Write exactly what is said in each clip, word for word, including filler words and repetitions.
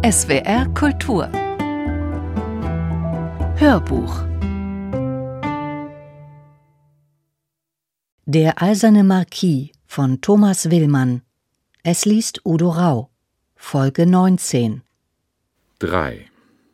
S W R Kultur Hörbuch. Der eiserne Marquis von Thomas Willmann. Es liest Udo Rau. Folge neunzehn. drei.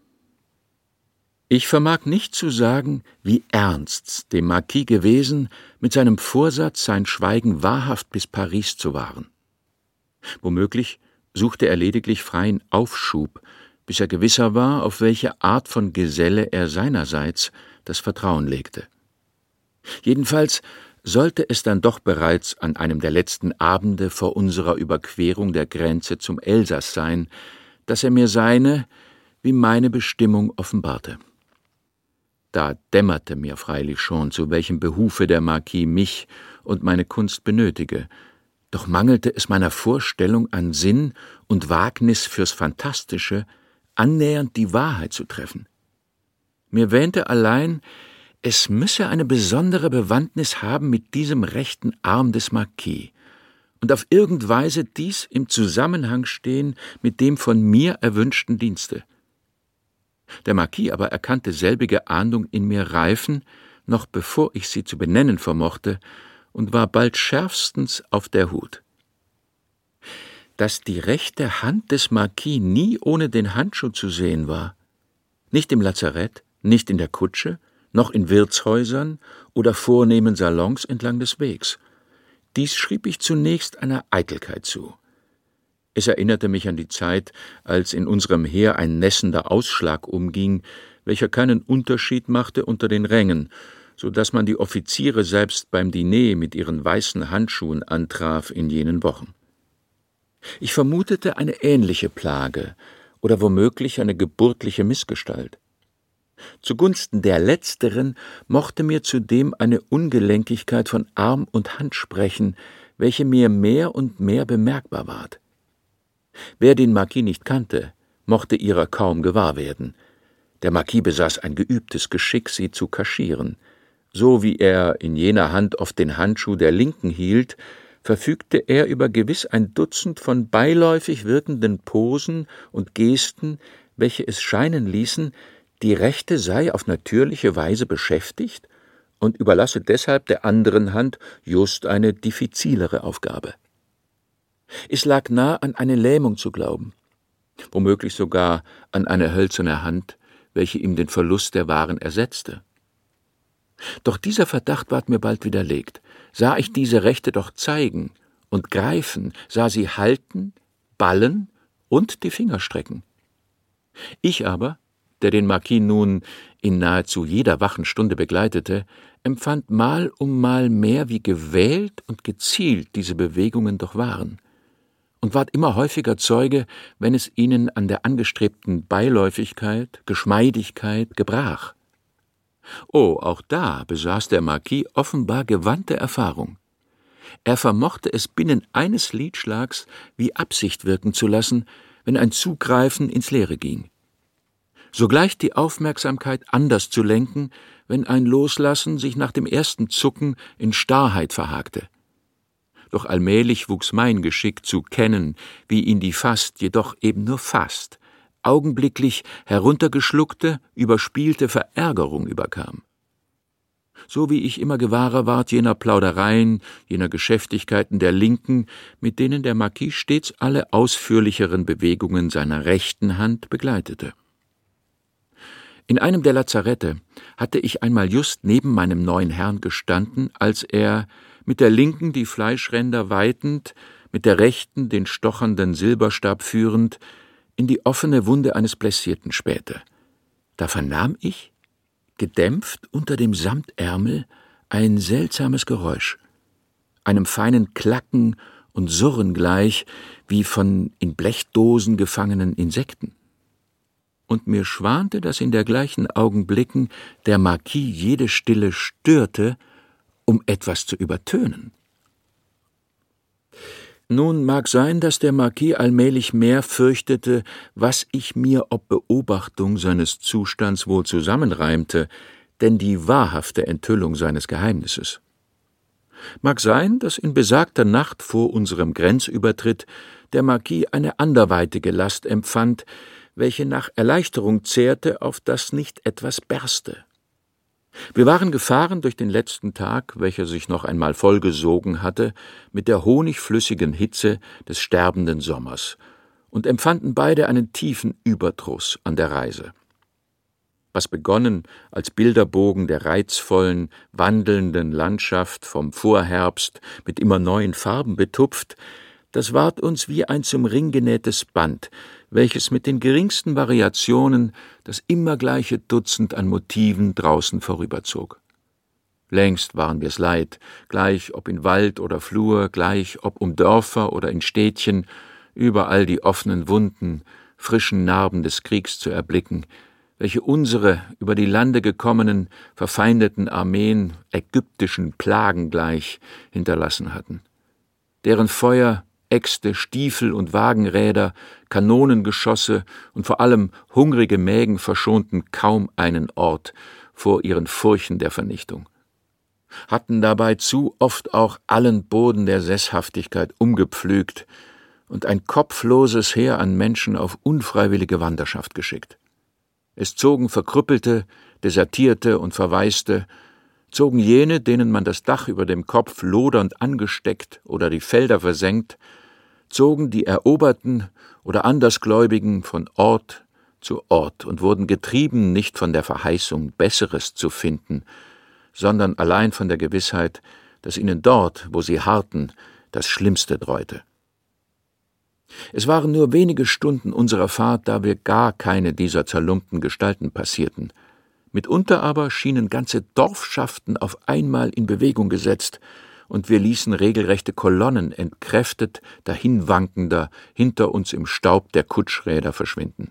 Ich vermag nicht zu sagen, wie ernst's dem Marquis gewesen, mit seinem Vorsatz, sein Schweigen wahrhaft bis Paris zu wahren. Womöglich suchte er lediglich freien Aufschub, bis er gewisser war, auf welche Art von Geselle er seinerseits das Vertrauen legte. Jedenfalls sollte es dann doch bereits an einem der letzten Abende vor unserer Überquerung der Grenze zum Elsass sein, dass er mir seine wie meine Bestimmung offenbarte. Da dämmerte mir freilich schon, zu welchem Behufe der Marquis mich und meine Kunst benötige, doch mangelte es meiner Vorstellung an Sinn und Wagnis fürs Fantastische, annähernd die Wahrheit zu treffen. Mir wähnte allein, es müsse eine besondere Bewandtnis haben mit diesem rechten Arm des Marquis und auf irgend Weise dies im Zusammenhang stehen mit dem von mir erwünschten Dienste. Der Marquis aber erkannte selbige Ahndung in mir reifen, noch bevor ich sie zu benennen vermochte, und war bald schärfstens auf der Hut. Dass die rechte Hand des Marquis nie ohne den Handschuh zu sehen war, nicht im Lazarett, nicht in der Kutsche, noch in Wirtshäusern oder vornehmen Salons entlang des Wegs, dies schrieb ich zunächst einer Eitelkeit zu. Es erinnerte mich an die Zeit, als in unserem Heer ein nässender Ausschlag umging, welcher keinen Unterschied machte unter den Rängen, so dass man die Offiziere selbst beim Diner mit ihren weißen Handschuhen antraf in jenen Wochen. Ich vermutete eine ähnliche Plage oder womöglich eine geburtliche Missgestalt. Zugunsten der letzteren mochte mir zudem eine Ungelenkigkeit von Arm und Hand sprechen, welche mir mehr und mehr bemerkbar ward. Wer den Marquis nicht kannte, mochte ihrer kaum gewahr werden. Der Marquis besaß ein geübtes Geschick, sie zu kaschieren. So wie er in jener Hand oft den Handschuh der Linken hielt, verfügte er über gewiss ein Dutzend von beiläufig wirkenden Posen und Gesten, welche es scheinen ließen, die Rechte sei auf natürliche Weise beschäftigt und überlasse deshalb der anderen Hand just eine diffizilere Aufgabe. Es lag nah an eine Lähmung zu glauben, womöglich sogar an eine hölzerne Hand, welche ihm den Verlust der Waren ersetzte. Doch dieser Verdacht ward mir bald widerlegt. Sah ich diese Rechte doch zeigen und greifen, sah sie halten, ballen und die Finger strecken. Ich aber, der den Marquis nun in nahezu jeder wachen Stunde begleitete, empfand mal um mal mehr, wie gewählt und gezielt diese Bewegungen doch waren, und ward immer häufiger Zeuge, wenn es ihnen an der angestrebten Beiläufigkeit, Geschmeidigkeit gebrach. Oh, auch da besaß der Marquis offenbar gewandte Erfahrung. Er vermochte es binnen eines Liedschlags wie Absicht wirken zu lassen, wenn ein Zugreifen ins Leere ging. Sogleich die Aufmerksamkeit anders zu lenken, wenn ein Loslassen sich nach dem ersten Zucken in Starrheit verhakte. Doch allmählich wuchs mein Geschick zu kennen, wie ihn die fast, jedoch eben nur fast, augenblicklich heruntergeschluckte, überspielte Verärgerung überkam. So wie ich immer gewahrer ward jener Plaudereien, jener Geschäftigkeiten der Linken, mit denen der Marquis stets alle ausführlicheren Bewegungen seiner rechten Hand begleitete. In einem der Lazarette hatte ich einmal just neben meinem neuen Herrn gestanden, als er, mit der linken die Fleischränder weitend, mit der rechten den stochernden Silberstab führend, in die offene Wunde eines Blessierten spähte. Da vernahm ich, gedämpft unter dem Samtärmel, ein seltsames Geräusch, einem feinen Klacken und Surren gleich, wie von in Blechdosen gefangenen Insekten. Und mir schwante, dass in dergleichen Augenblicken der Marquis jede Stille störte, um etwas zu übertönen. Nun mag sein, dass der Marquis allmählich mehr fürchtete, was ich mir ob Beobachtung seines Zustands wohl zusammenreimte, denn die wahrhafte Enthüllung seines Geheimnisses. Mag sein, dass in besagter Nacht vor unserem Grenzübertritt der Marquis eine anderweitige Last empfand, welche nach Erleichterung zehrte, auf das nicht etwas berste. Wir waren gefahren durch den letzten Tag, welcher sich noch einmal vollgesogen hatte, mit der honigflüssigen Hitze des sterbenden Sommers, und empfanden beide einen tiefen Überdruss an der Reise. Was begonnen als Bilderbogen der reizvollen, wandelnden Landschaft vom Vorherbst mit immer neuen Farben betupft, das ward uns wie ein zum Ring genähtes Band, welches mit den geringsten Variationen das immer gleiche Dutzend an Motiven draußen vorüberzog. Längst waren wir's leid, gleich ob in Wald oder Flur, gleich ob um Dörfer oder in Städtchen, überall die offenen Wunden, frischen Narben des Kriegs zu erblicken, welche unsere über die Lande gekommenen, verfeindeten Armeen ägyptischen Plagen gleich hinterlassen hatten, deren Feuer, Äxte, Stiefel und Wagenräder, Kanonengeschosse und vor allem hungrige Mägen verschonten kaum einen Ort vor ihren Furchen der Vernichtung, hatten dabei zu oft auch allen Boden der Sesshaftigkeit umgepflügt und ein kopfloses Heer an Menschen auf unfreiwillige Wanderschaft geschickt. Es zogen Verkrüppelte, Desertierte und Verwaiste, zogen jene, denen man das Dach über dem Kopf lodernd angesteckt oder die Felder versenkt, zogen die Eroberten oder Andersgläubigen von Ort zu Ort und wurden getrieben nicht von der Verheißung, Besseres zu finden, sondern allein von der Gewissheit, dass ihnen dort, wo sie harrten, das Schlimmste dräute. Es waren nur wenige Stunden unserer Fahrt, da wir gar keine dieser zerlumpten Gestalten passierten. Mitunter aber schienen ganze Dorfschaften auf einmal in Bewegung gesetzt, und wir ließen regelrechte Kolonnen entkräftet, dahinwankender, hinter uns im Staub der Kutschräder verschwinden.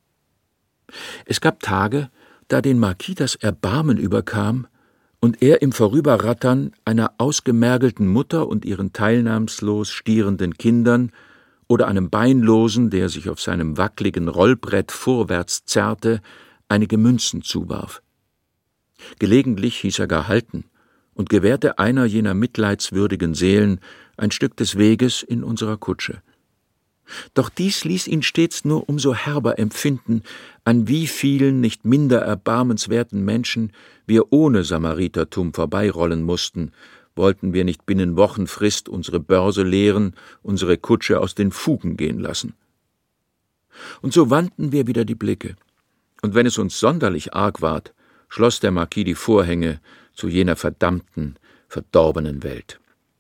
Es gab Tage, da den Marquis das Erbarmen überkam und er im Vorüberrattern einer ausgemergelten Mutter und ihren teilnahmslos stierenden Kindern oder einem Beinlosen, der sich auf seinem wackligen Rollbrett vorwärts zerrte, einige Münzen zuwarf. Gelegentlich hieß er gar halten und gewährte einer jener mitleidswürdigen Seelen ein Stück des Weges in unserer Kutsche. Doch dies ließ ihn stets nur umso herber empfinden, an wie vielen nicht minder erbarmenswerten Menschen wir ohne Samaritertum vorbeirollen mussten, wollten wir nicht binnen Wochenfrist unsere Börse leeren, unsere Kutsche aus den Fugen gehen lassen. Und so wandten wir wieder die Blicke, und wenn es uns sonderlich arg ward, schloss der Marquis die Vorhänge zu jener verdammten, verdorbenen Welt.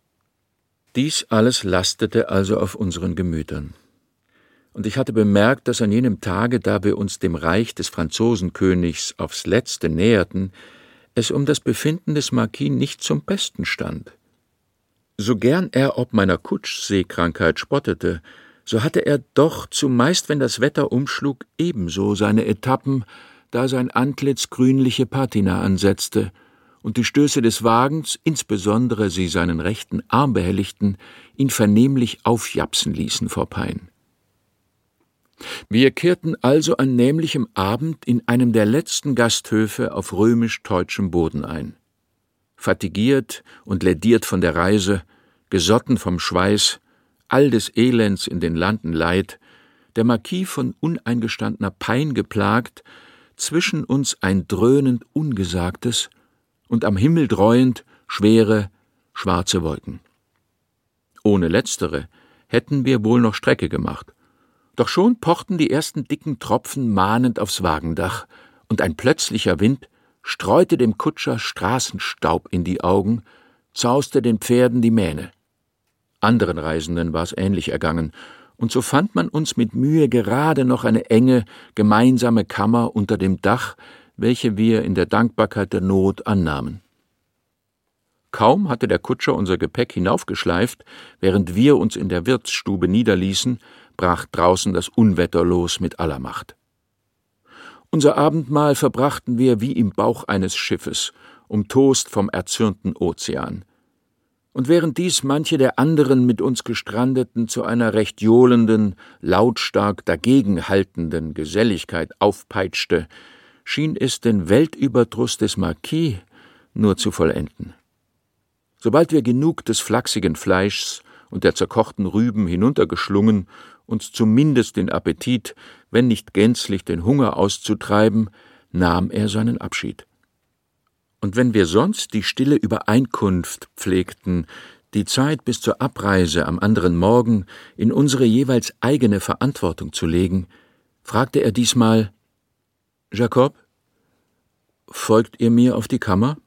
Dies alles lastete also auf unseren Gemütern. Und ich hatte bemerkt, dass an jenem Tage, da wir uns dem Reich des Franzosenkönigs aufs Letzte näherten, es um das Befinden des Marquis nicht zum Besten stand. So gern er ob meiner Kutschseekrankheit spottete, so hatte er doch zumeist, wenn das Wetter umschlug, ebenso seine Etappen, da sein Antlitz grünliche Patina ansetzte und die Stöße des Wagens, insbesondere sie seinen rechten Arm behelligten, ihn vernehmlich aufjapsen ließen vor Pein. Wir kehrten also an nämlichem Abend in einem der letzten Gasthöfe auf römisch-teutschem Boden ein. Fatigiert und lädiert von der Reise, gesotten vom Schweiß, all des Elends in den Landen Leid, der Marquis von uneingestandener Pein geplagt, zwischen uns ein dröhnend Ungesagtes und am Himmel dräuend schwere, schwarze Wolken. Ohne letztere hätten wir wohl noch Strecke gemacht. Doch schon pochten die ersten dicken Tropfen mahnend aufs Wagendach, und ein plötzlicher Wind streute dem Kutscher Straßenstaub in die Augen, zauste den Pferden die Mähne. Anderen Reisenden war es ähnlich ergangen, und so fand man uns mit Mühe gerade noch eine enge, gemeinsame Kammer unter dem Dach, welche wir in der Dankbarkeit der Not annahmen. Kaum hatte der Kutscher unser Gepäck hinaufgeschleift, während wir uns in der Wirtsstube niederließen, brach draußen das Unwetter los mit aller Macht. Unser Abendmahl verbrachten wir wie im Bauch eines Schiffes, umtost vom erzürnten Ozean. Und während dies manche der anderen mit uns Gestrandeten zu einer recht johlenden, lautstark dagegenhaltenden Geselligkeit aufpeitschte, schien es den Weltüberdruss des Marquis nur zu vollenden. Sobald wir genug des flachsigen Fleischs und der zerkochten Rüben hinuntergeschlungen uns zumindest den Appetit, wenn nicht gänzlich den Hunger auszutreiben, nahm er seinen Abschied. Und wenn wir sonst die stille Übereinkunft pflegten, die Zeit bis zur Abreise am anderen Morgen in unsere jeweils eigene Verantwortung zu legen, fragte er diesmal: »Jakob, folgt ihr mir auf die Kammer?«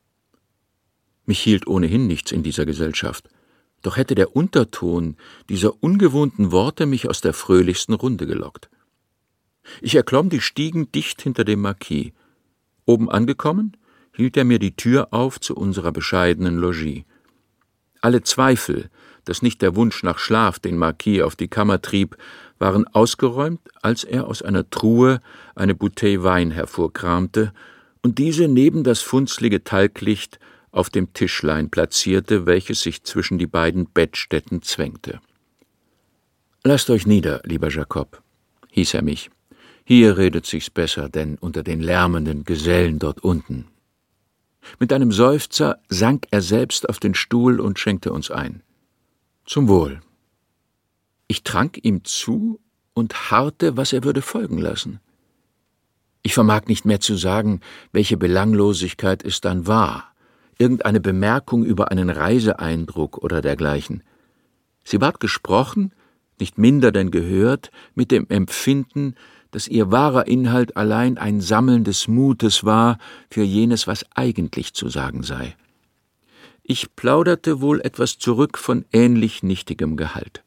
Mich hielt ohnehin nichts in dieser Gesellschaft, doch hätte der Unterton dieser ungewohnten Worte mich aus der fröhlichsten Runde gelockt. Ich erklomm die Stiegen dicht hinter dem Marquis. Oben angekommen, hielt er mir die Tür auf zu unserer bescheidenen Logis. Alle Zweifel, dass nicht der Wunsch nach Schlaf den Marquis auf die Kammer trieb, waren ausgeräumt, als er aus einer Truhe eine Bouteille Wein hervorkramte und diese neben das funzlige Talglicht auf dem Tischlein platzierte, welches sich zwischen die beiden Bettstätten zwängte. »Lasst euch nieder, lieber Jakob«, hieß er mich. »Hier redet sich's besser, denn unter den lärmenden Gesellen dort unten.« Mit einem Seufzer sank er selbst auf den Stuhl und schenkte uns ein. »Zum Wohl.« Ich trank ihm zu und harrte, was er würde folgen lassen. Ich vermag nicht mehr zu sagen, welche Belanglosigkeit es dann war, irgendeine Bemerkung über einen Reiseeindruck oder dergleichen. Sie ward gesprochen, nicht minder denn gehört, mit dem Empfinden, dass ihr wahrer Inhalt allein ein Sammeln des Mutes war für jenes, was eigentlich zu sagen sei. Ich plauderte wohl etwas zurück von ähnlich nichtigem Gehalt.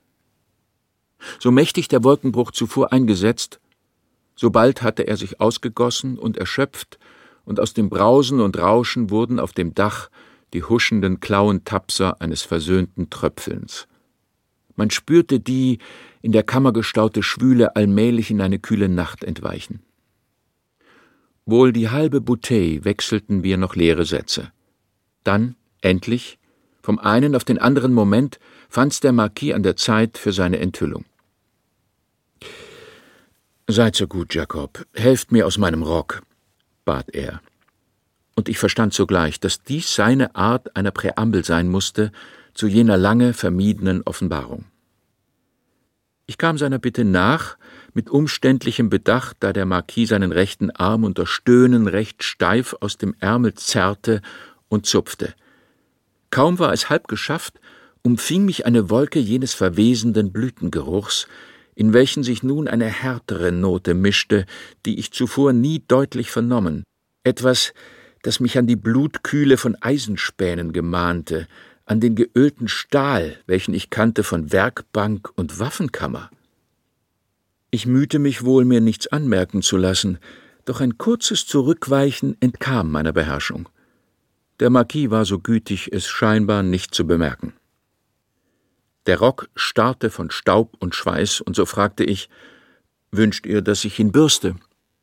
So mächtig der Wolkenbruch zuvor eingesetzt, so bald hatte er sich ausgegossen und erschöpft, und aus dem Brausen und Rauschen wurden auf dem Dach die huschenden Klauentapser eines versöhnten Tröpfelns. Man spürte die in der Kammer gestaute Schwüle allmählich in eine kühle Nacht entweichen. Wohl die halbe Bouteille wechselten wir noch leere Sätze. Dann, endlich, vom einen auf den anderen Moment, fand's der Marquis an der Zeit für seine Enthüllung. »Seid so gut, Jakob, helft mir aus meinem Rock«, bat er. Und ich verstand sogleich, dass dies seine Art einer Präambel sein musste zu jener lange vermiedenen Offenbarung. Ich kam seiner Bitte nach, mit umständlichem Bedacht, da der Marquis seinen rechten Arm unter Stöhnen recht steif aus dem Ärmel zerrte und zupfte. Kaum war es halb geschafft, umfing mich eine Wolke jenes verwesenden Blütengeruchs, in welchen sich nun eine härtere Note mischte, die ich zuvor nie deutlich vernommen, etwas, das mich an die Blutkühle von Eisenspänen gemahnte, an den geölten Stahl, welchen ich kannte von Werkbank und Waffenkammer. Ich mühte mich wohl, mir nichts anmerken zu lassen, doch ein kurzes Zurückweichen entkam meiner Beherrschung. Der Marquis war so gütig, es scheinbar nicht zu bemerken. Der Rock starrte von Staub und Schweiß, und so fragte ich: »Wünscht ihr, dass ich ihn bürste?«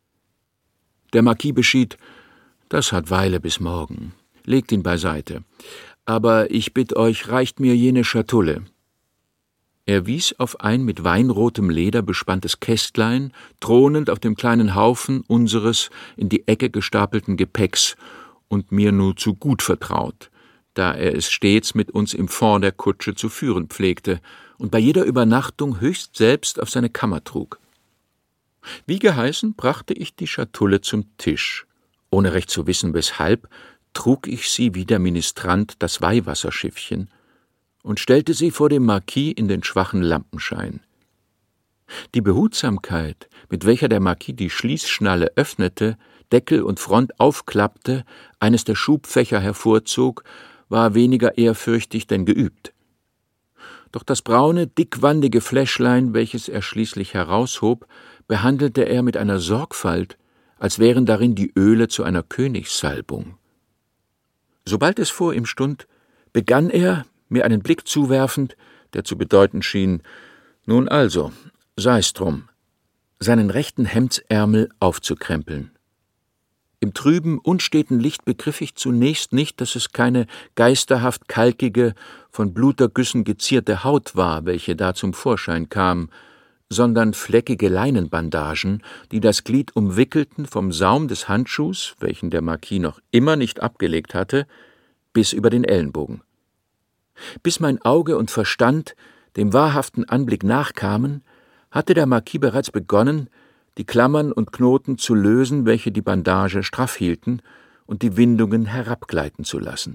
Der Marquis beschied: »Das hat Weile bis morgen. Legt ihn beiseite. Aber ich bitt euch, reicht mir jene Schatulle.« Er wies auf ein mit weinrotem Leder bespanntes Kästlein, thronend auf dem kleinen Haufen unseres in die Ecke gestapelten Gepäcks und mir nur zu gut vertraut, da er es stets mit uns im Fond der Kutsche zu führen pflegte und bei jeder Übernachtung höchst selbst auf seine Kammer trug. Wie geheißen, brachte ich die Schatulle zum Tisch. Ohne recht zu wissen, weshalb, trug ich sie wie der Ministrant das Weihwasserschiffchen und stellte sie vor dem Marquis in den schwachen Lampenschein. Die Behutsamkeit, mit welcher der Marquis die Schließschnalle öffnete, Deckel und Front aufklappte, eines der Schubfächer hervorzog, war weniger ehrfürchtig denn geübt. Doch das braune, dickwandige Fläschlein, welches er schließlich heraushob, behandelte er mit einer Sorgfalt, als wären darin die Öle zu einer Königssalbung. Sobald es vor ihm stund, begann er, mir einen Blick zuwerfend, der zu bedeuten schien: »Nun also, sei's drum«, seinen rechten Hemdsärmel aufzukrempeln. Im trüben, unsteten Licht begriff ich zunächst nicht, dass es keine geisterhaft kalkige, von Blutergüssen gezierte Haut war, welche da zum Vorschein kam, sondern fleckige Leinenbandagen, die das Glied umwickelten vom Saum des Handschuhs, welchen der Marquis noch immer nicht abgelegt hatte, bis über den Ellenbogen. Bis mein Auge und Verstand dem wahrhaften Anblick nachkamen, hatte der Marquis bereits begonnen, die Klammern und Knoten zu lösen, welche die Bandage straff hielten, und die Windungen herabgleiten zu lassen.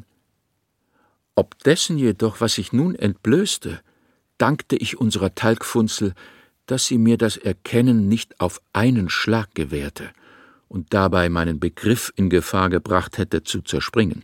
Ob dessen jedoch, was sich nun entblößte, dankte ich unserer Talgfunzel, dass sie mir das Erkennen nicht auf einen Schlag gewährte und dabei meinen Begriff in Gefahr gebracht hätte, zu zerspringen.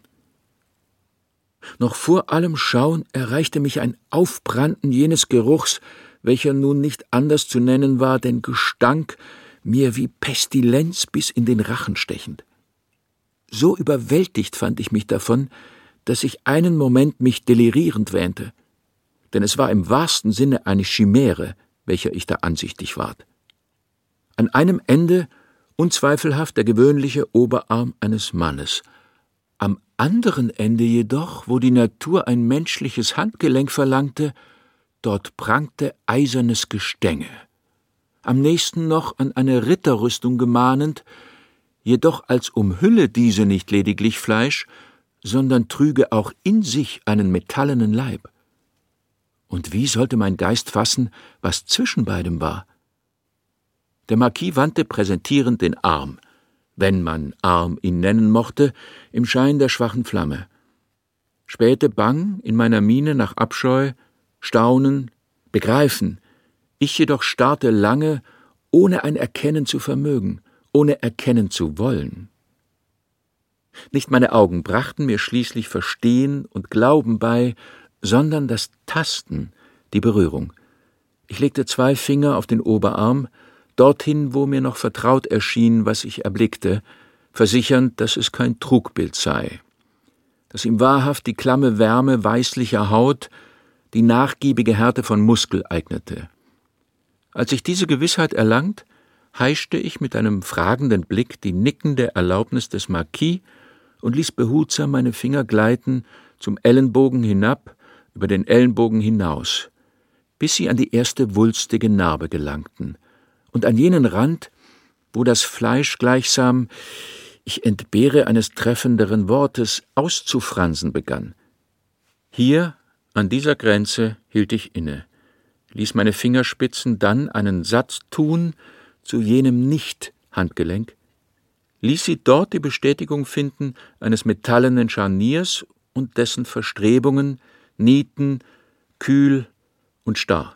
Noch vor allem Schauen erreichte mich ein Aufbranden jenes Geruchs, welcher nun nicht anders zu nennen war, denn Gestank, mir wie Pestilenz bis in den Rachen stechend. So überwältigt fand ich mich davon, dass ich einen Moment mich delirierend wähnte, denn es war im wahrsten Sinne eine Chimäre, welcher ich da ansichtig ward. An einem Ende unzweifelhaft der gewöhnliche Oberarm eines Mannes, am anderen Ende jedoch, wo die Natur ein menschliches Handgelenk verlangte, dort prangte eisernes Gestänge, am nächsten noch an eine Ritterrüstung gemahnend, jedoch als umhülle diese nicht lediglich Fleisch, sondern trüge auch in sich einen metallenen Leib. Und wie sollte mein Geist fassen, was zwischen beidem war? Der Marquis wandte präsentierend den Arm, wenn man Arm ihn nennen mochte, im Schein der schwachen Flamme. Spähte bang in meiner Miene nach Abscheu, Staunen, Begreifen, ich jedoch starrte lange, ohne ein Erkennen zu vermögen, ohne erkennen zu wollen. Nicht meine Augen brachten mir schließlich Verstehen und Glauben bei, sondern das Tasten, die Berührung. Ich legte zwei Finger auf den Oberarm, dorthin, wo mir noch vertraut erschien, was ich erblickte, versichernd, dass es kein Trugbild sei, dass ihm wahrhaft die klamme Wärme weißlicher Haut, die nachgiebige Härte von Muskel eignete. Als ich diese Gewissheit erlangt, heischte ich mit einem fragenden Blick die nickende Erlaubnis des Marquis und ließ behutsam meine Finger gleiten zum Ellenbogen hinab, über den Ellenbogen hinaus, bis sie an die erste wulstige Narbe gelangten und an jenen Rand, wo das Fleisch gleichsam, ich entbehre eines treffenderen Wortes, auszufransen begann. Hier, an dieser Grenze, hielt ich inne, ließ meine Fingerspitzen dann einen Satz tun zu jenem Nicht-Handgelenk, ließ sie dort die Bestätigung finden eines metallenen Scharniers und dessen Verstrebungen, Nieten, kühl und starr.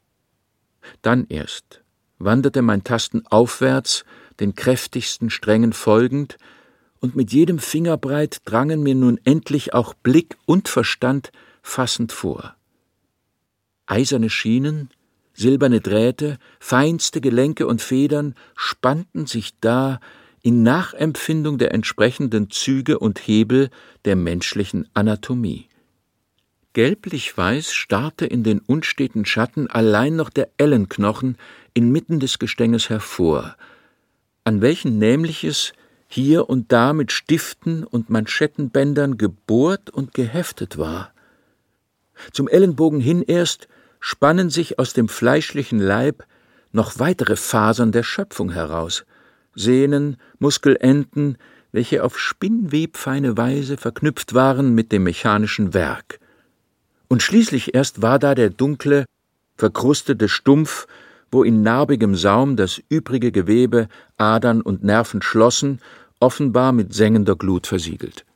Dann erst wanderte mein Tasten aufwärts, den kräftigsten Strängen folgend, und mit jedem Fingerbreit drangen mir nun endlich auch Blick und Verstand fassend vor. Eiserne Schienen, silberne Drähte, feinste Gelenke und Federn spannten sich da in Nachempfindung der entsprechenden Züge und Hebel der menschlichen Anatomie. Gelblich-weiß starrte in den unsteten Schatten allein noch der Ellenknochen inmitten des Gestänges hervor, an welchen nämliches hier und da mit Stiften und Manschettenbändern gebohrt und geheftet war. Zum Ellenbogen hin erst spannen sich aus dem fleischlichen Leib noch weitere Fasern der Schöpfung heraus, Sehnen, Muskelenden, welche auf spinnwebfeine Weise verknüpft waren mit dem mechanischen Werk. Und schließlich erst war da der dunkle, verkrustete Stumpf, wo in narbigem Saum das übrige Gewebe, Adern und Nerven schlossen, offenbar mit sengender Glut versiegelt.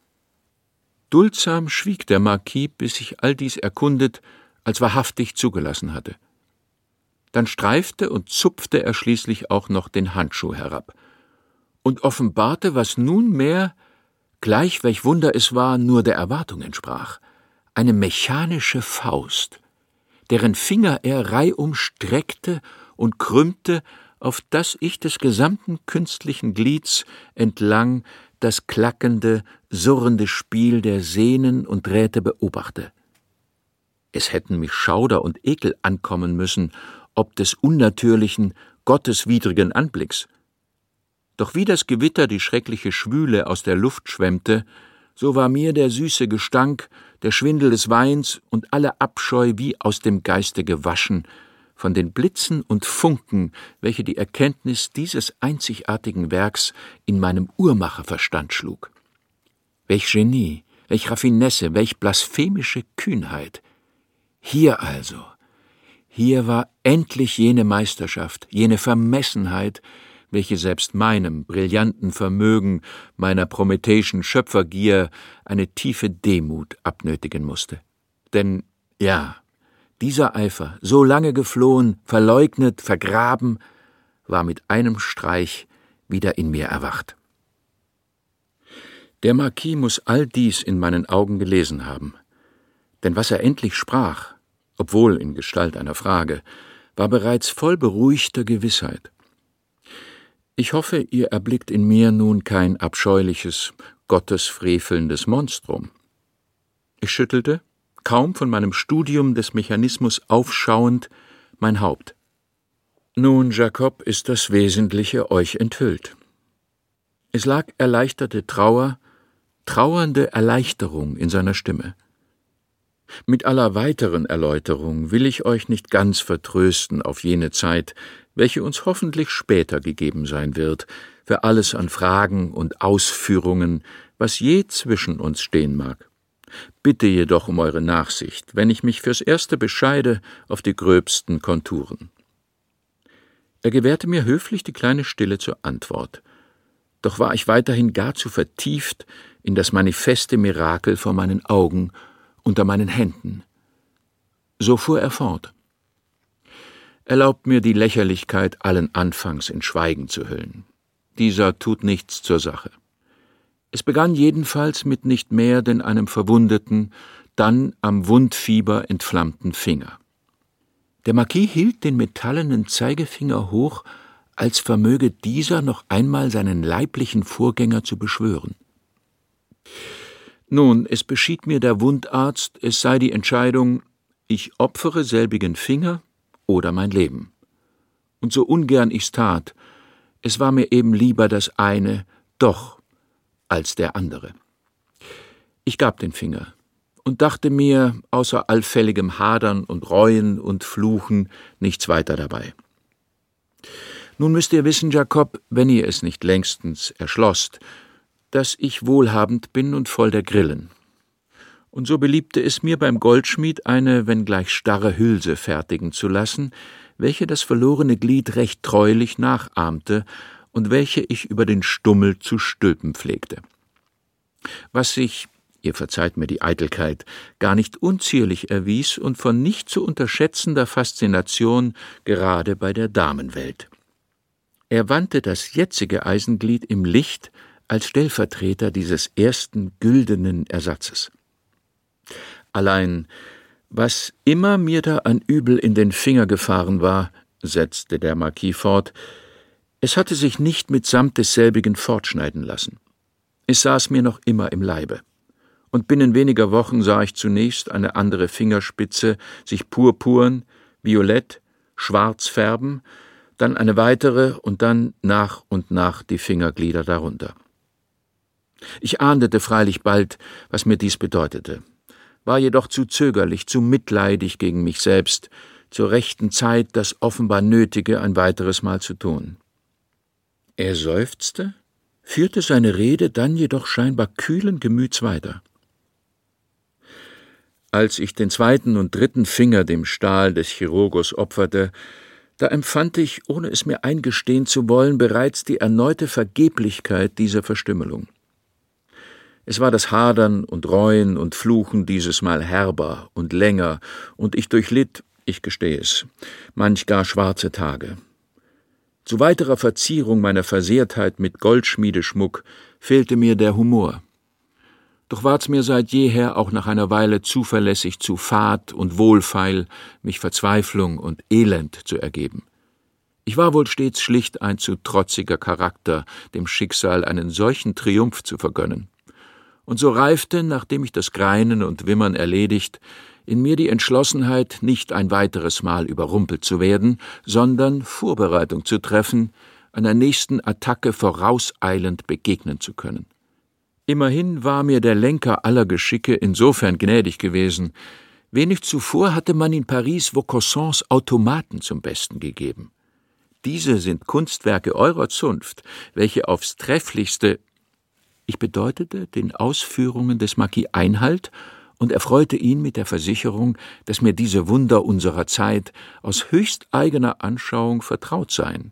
Duldsam schwieg der Marquis, bis ich all dies erkundet, als wahrhaftig zugelassen hatte. Dann streifte und zupfte er schließlich auch noch den Handschuh herab und offenbarte, was nunmehr, gleich welch Wunder es war, nur der Erwartung entsprach, eine mechanische Faust, deren Finger er reihum streckte und krümmte, auf das ich des gesamten künstlichen Glieds entlang das klackende, surrende Spiel der Sehnen und Drähte beobachte. Es hätten mich Schauder und Ekel ankommen müssen, ob des unnatürlichen, gotteswidrigen Anblicks. Doch wie das Gewitter die schreckliche Schwüle aus der Luft schwemmte, so war mir der süße Gestank, der Schwindel des Weins und alle Abscheu wie aus dem Geiste gewaschen, von den Blitzen und Funken, welche die Erkenntnis dieses einzigartigen Werks in meinem Uhrmacherverstand schlug. Welch Genie, welch Raffinesse, welch blasphemische Kühnheit! Hier also, Hier war endlich jene Meisterschaft, jene Vermessenheit, welche selbst meinem brillanten Vermögen, meiner prometheischen Schöpfergier eine tiefe Demut abnötigen musste. Denn, ja, dieser Eifer, so lange geflohen, verleugnet, vergraben, war mit einem Streich wieder in mir erwacht. Der Marquis muß all dies in meinen Augen gelesen haben, denn was er endlich sprach, obwohl in Gestalt einer Frage, war bereits voll beruhigter Gewissheit. Ich hoffe, ihr erblickt in mir nun kein abscheuliches, gottesfrevelndes Monstrum. Ich schüttelte, kaum von meinem Studium des Mechanismus aufschauend, mein Haupt. Nun, Jakob, ist das Wesentliche euch enthüllt. Es lag erleichterte Trauer, trauernde Erleichterung in seiner Stimme. Mit aller weiteren Erläuterung will ich euch nicht ganz vertrösten auf jene Zeit, welche uns hoffentlich später gegeben sein wird, für alles an Fragen und Ausführungen, was je zwischen uns stehen mag. Bitte jedoch um eure Nachsicht, wenn ich mich fürs Erste bescheide auf die gröbsten Konturen. Er gewährte mir höflich die kleine Stille zur Antwort, doch war ich weiterhin gar zu vertieft in das manifeste Mirakel vor meinen Augen, unter meinen Händen. So fuhr er fort. Erlaubt mir die Lächerlichkeit allen Anfangs in Schweigen zu hüllen. Dieser tut nichts zur Sache. Es begann jedenfalls mit nicht mehr denn einem verwundeten, dann am Wundfieber entflammten Finger. Der Marquis hielt den metallenen Zeigefinger hoch, als vermöge dieser noch einmal seinen leiblichen Vorgänger zu beschwören. Nun, es beschied mir der Wundarzt, es sei die Entscheidung, ich opfere selbigen Finger oder mein Leben. Und so ungern ich's tat, es war mir eben lieber das eine, doch, als der andere. Ich gab den Finger und dachte mir, außer allfälligem Hadern und Reuen und Fluchen, nichts weiter dabei. Nun müsst ihr wissen, Jakob, wenn ihr es nicht längstens erschlosst, dass ich wohlhabend bin und voll der Grillen. Und so beliebte es mir beim Goldschmied eine, wenngleich starre Hülse fertigen zu lassen, welche das verlorene Glied recht treulich nachahmte und welche ich über den Stummel zu stülpen pflegte. Was sich, ihr verzeiht mir die Eitelkeit, gar nicht unzierlich erwies und von nicht zu unterschätzender Faszination gerade bei der Damenwelt. Er wandte das jetzige Eisenglied im Licht als Stellvertreter dieses ersten güldenen Ersatzes. Allein, was immer mir da an Übel in den Finger gefahren war, setzte der Marquis fort, es hatte sich nicht mitsamt desselbigen fortschneiden lassen. Es saß mir noch immer im Leibe. Und binnen weniger Wochen sah ich zunächst eine andere Fingerspitze sich purpurn, violett, schwarz färben, dann eine weitere und dann nach und nach die Fingerglieder darunter. Ich ahndete freilich bald, was mir dies bedeutete, war jedoch zu zögerlich, zu mitleidig gegen mich selbst, zur rechten Zeit das offenbar Nötige ein weiteres Mal zu tun. Er seufzte, führte seine Rede dann jedoch scheinbar kühlen Gemüts weiter. Als ich den zweiten und dritten Finger dem Stahl des Chirurgus opferte, da empfand ich, ohne es mir eingestehen zu wollen, bereits die erneute Vergeblichkeit dieser Verstümmelung. Es war das Hadern und Reuen und Fluchen dieses Mal herber und länger, und ich durchlitt, ich gestehe es, manch gar schwarze Tage. Zu weiterer Verzierung meiner Versehrtheit mit Goldschmiedeschmuck fehlte mir der Humor. Doch ward's mir seit jeher auch nach einer Weile zuverlässig zu fad und wohlfeil, mich Verzweiflung und Elend zu ergeben. Ich war wohl stets schlicht ein zu trotziger Charakter, dem Schicksal einen solchen Triumph zu vergönnen. Und so reifte, nachdem ich das Greinen und Wimmern erledigt, in mir die Entschlossenheit, nicht ein weiteres Mal überrumpelt zu werden, sondern Vorbereitung zu treffen, einer nächsten Attacke vorauseilend begegnen zu können. Immerhin war mir der Lenker aller Geschicke insofern gnädig gewesen. Wenig zuvor hatte man in Paris Vaucansons Automaten zum Besten gegeben. Diese sind Kunstwerke eurer Zunft, welche aufs Trefflichste. Ich bedeutete den Ausführungen des Marquis Einhalt und erfreute ihn mit der Versicherung, dass mir diese Wunder unserer Zeit aus höchst eigener Anschauung vertraut seien.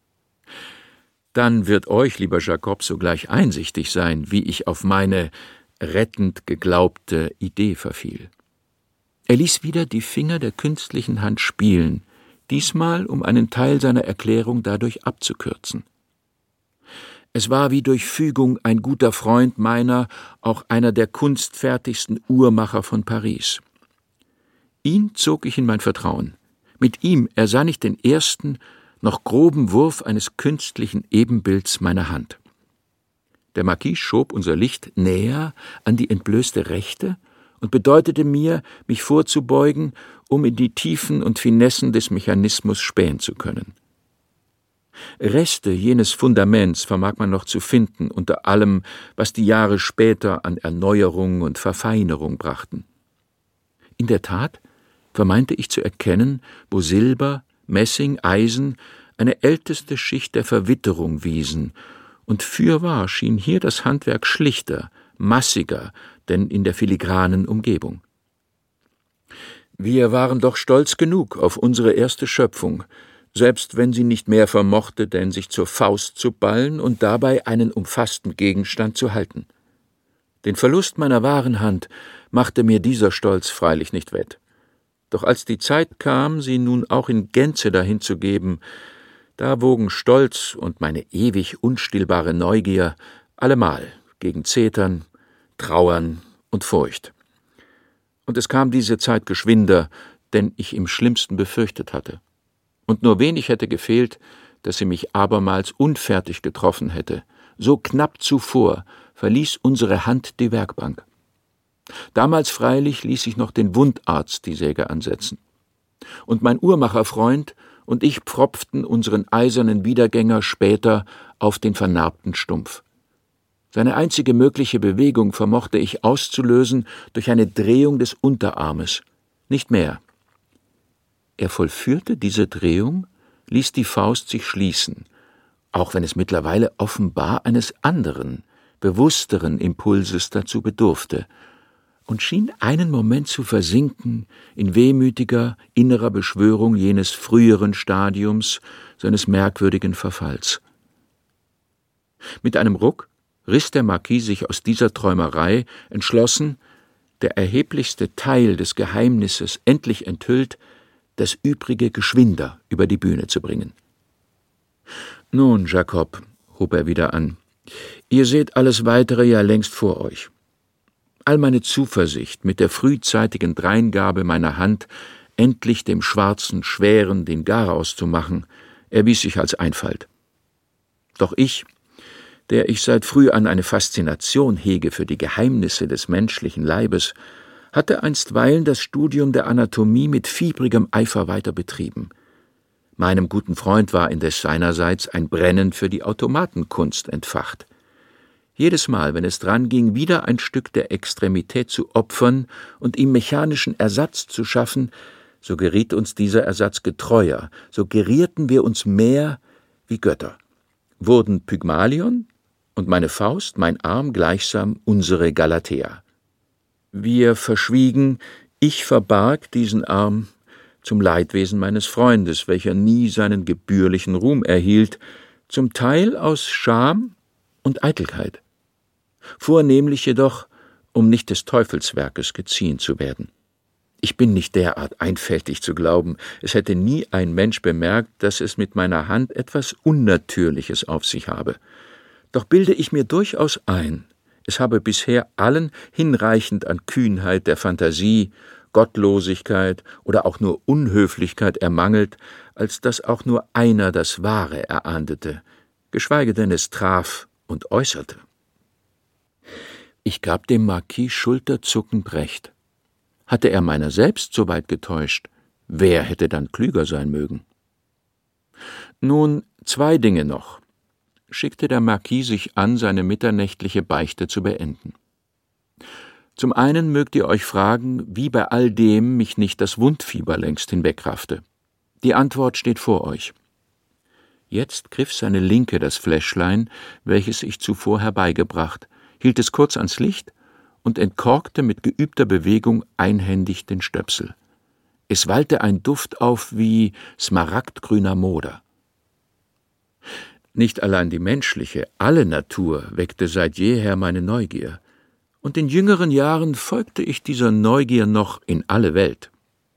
Dann wird euch, lieber Jakob, sogleich einsichtig sein, wie ich auf meine rettend geglaubte Idee verfiel. Er ließ wieder die Finger der künstlichen Hand spielen, diesmal um einen Teil seiner Erklärung dadurch abzukürzen. Es war wie durch Fügung ein guter Freund meiner, auch einer der kunstfertigsten Uhrmacher von Paris. Ihn zog ich in mein Vertrauen. Mit ihm ersann ich den ersten, noch groben Wurf eines künstlichen Ebenbilds meiner Hand. Der Marquis schob unser Licht näher an die entblößte Rechte und bedeutete mir, mich vorzubeugen, um in die Tiefen und Finessen des Mechanismus spähen zu können. Reste jenes Fundaments vermag man noch zu finden unter allem, was die Jahre später an Erneuerung und Verfeinerung brachten. In der Tat vermeinte ich zu erkennen, wo Silber, Messing, Eisen eine älteste Schicht der Verwitterung wiesen, und fürwahr schien hier das Handwerk schlichter, massiger, denn in der filigranen Umgebung. Wir waren doch stolz genug auf unsere erste Schöpfung, selbst wenn sie nicht mehr vermochte, denn sich zur Faust zu ballen und dabei einen umfassten Gegenstand zu halten. Den Verlust meiner wahren Hand machte mir dieser Stolz freilich nicht wett. Doch als die Zeit kam, sie nun auch in Gänze dahin zu geben, da wogen Stolz und meine ewig unstillbare Neugier allemal gegen Zetern, Trauern und Furcht. Und es kam diese Zeit geschwinder, denn ich im Schlimmsten befürchtet hatte. Und nur wenig hätte gefehlt, dass sie mich abermals unfertig getroffen hätte. So knapp zuvor verließ unsere Hand die Werkbank. Damals freilich ließ ich noch den Wundarzt die Säge ansetzen. Und mein Uhrmacherfreund und ich pfropften unseren eisernen Wiedergänger später auf den vernarbten Stumpf. Seine einzige mögliche Bewegung vermochte ich auszulösen durch eine Drehung des Unterarmes, nicht mehr. Er vollführte diese Drehung, ließ die Faust sich schließen, auch wenn es mittlerweile offenbar eines anderen, bewussteren Impulses dazu bedurfte, und schien einen Moment zu versinken in wehmütiger, innerer Beschwörung jenes früheren Stadiums seines merkwürdigen Verfalls. Mit einem Ruck riss der Marquis sich aus dieser Träumerei, entschlossen, der erheblichste Teil des Geheimnisses endlich enthüllt, das Übrige geschwinder über die Bühne zu bringen. »Nun, Jakob«, hob er wieder an, »ihr seht alles Weitere ja längst vor euch. All meine Zuversicht, mit der frühzeitigen Dreingabe meiner Hand endlich dem schwarzen Schweren den Garaus zu machen, erwies sich als Einfalt. Doch ich, der ich seit früh an eine Faszination hege für die Geheimnisse des menschlichen Leibes, hatte einstweilen das Studium der Anatomie mit fiebrigem Eifer weiter betrieben. Meinem guten Freund war indes seinerseits ein Brennen für die Automatenkunst entfacht. Jedes Mal, wenn es dran ging, wieder ein Stück der Extremität zu opfern und ihm mechanischen Ersatz zu schaffen, so geriet uns dieser Ersatz getreuer, so gerierten wir uns mehr wie Götter, wurden Pygmalion und meine Faust, mein Arm gleichsam unsere Galatea. Wir verschwiegen, ich verbarg diesen Arm zum Leidwesen meines Freundes, welcher nie seinen gebührlichen Ruhm erhielt, zum Teil aus Scham und Eitelkeit, vornehmlich jedoch, um nicht des Teufelswerkes geziehen zu werden. Ich bin nicht derart einfältig zu glauben, es hätte nie ein Mensch bemerkt, dass es mit meiner Hand etwas Unnatürliches auf sich habe. Doch bilde ich mir durchaus ein, es habe bisher allen hinreichend an Kühnheit der Fantasie, Gottlosigkeit oder auch nur Unhöflichkeit ermangelt, als dass auch nur einer das Wahre erahndete, geschweige denn es traf und äußerte. Ich gab dem Marquis schulterzuckend recht. Hatte er meiner selbst so weit getäuscht, wer hätte dann klüger sein mögen? Nun, zwei Dinge noch, schickte der Marquis sich an, seine mitternächtliche Beichte zu beenden. Zum einen mögt ihr euch fragen, wie bei all dem mich nicht das Wundfieber längst hinwegraffte. Die Antwort steht vor euch. Jetzt griff seine Linke das Fläschlein, welches ich zuvor herbeigebracht, hielt es kurz ans Licht und entkorkte mit geübter Bewegung einhändig den Stöpsel. Es wallte ein Duft auf wie smaragdgrüner Moder. Nicht allein die menschliche, alle Natur weckte seit jeher meine Neugier, und in jüngeren Jahren folgte ich dieser Neugier noch in alle Welt.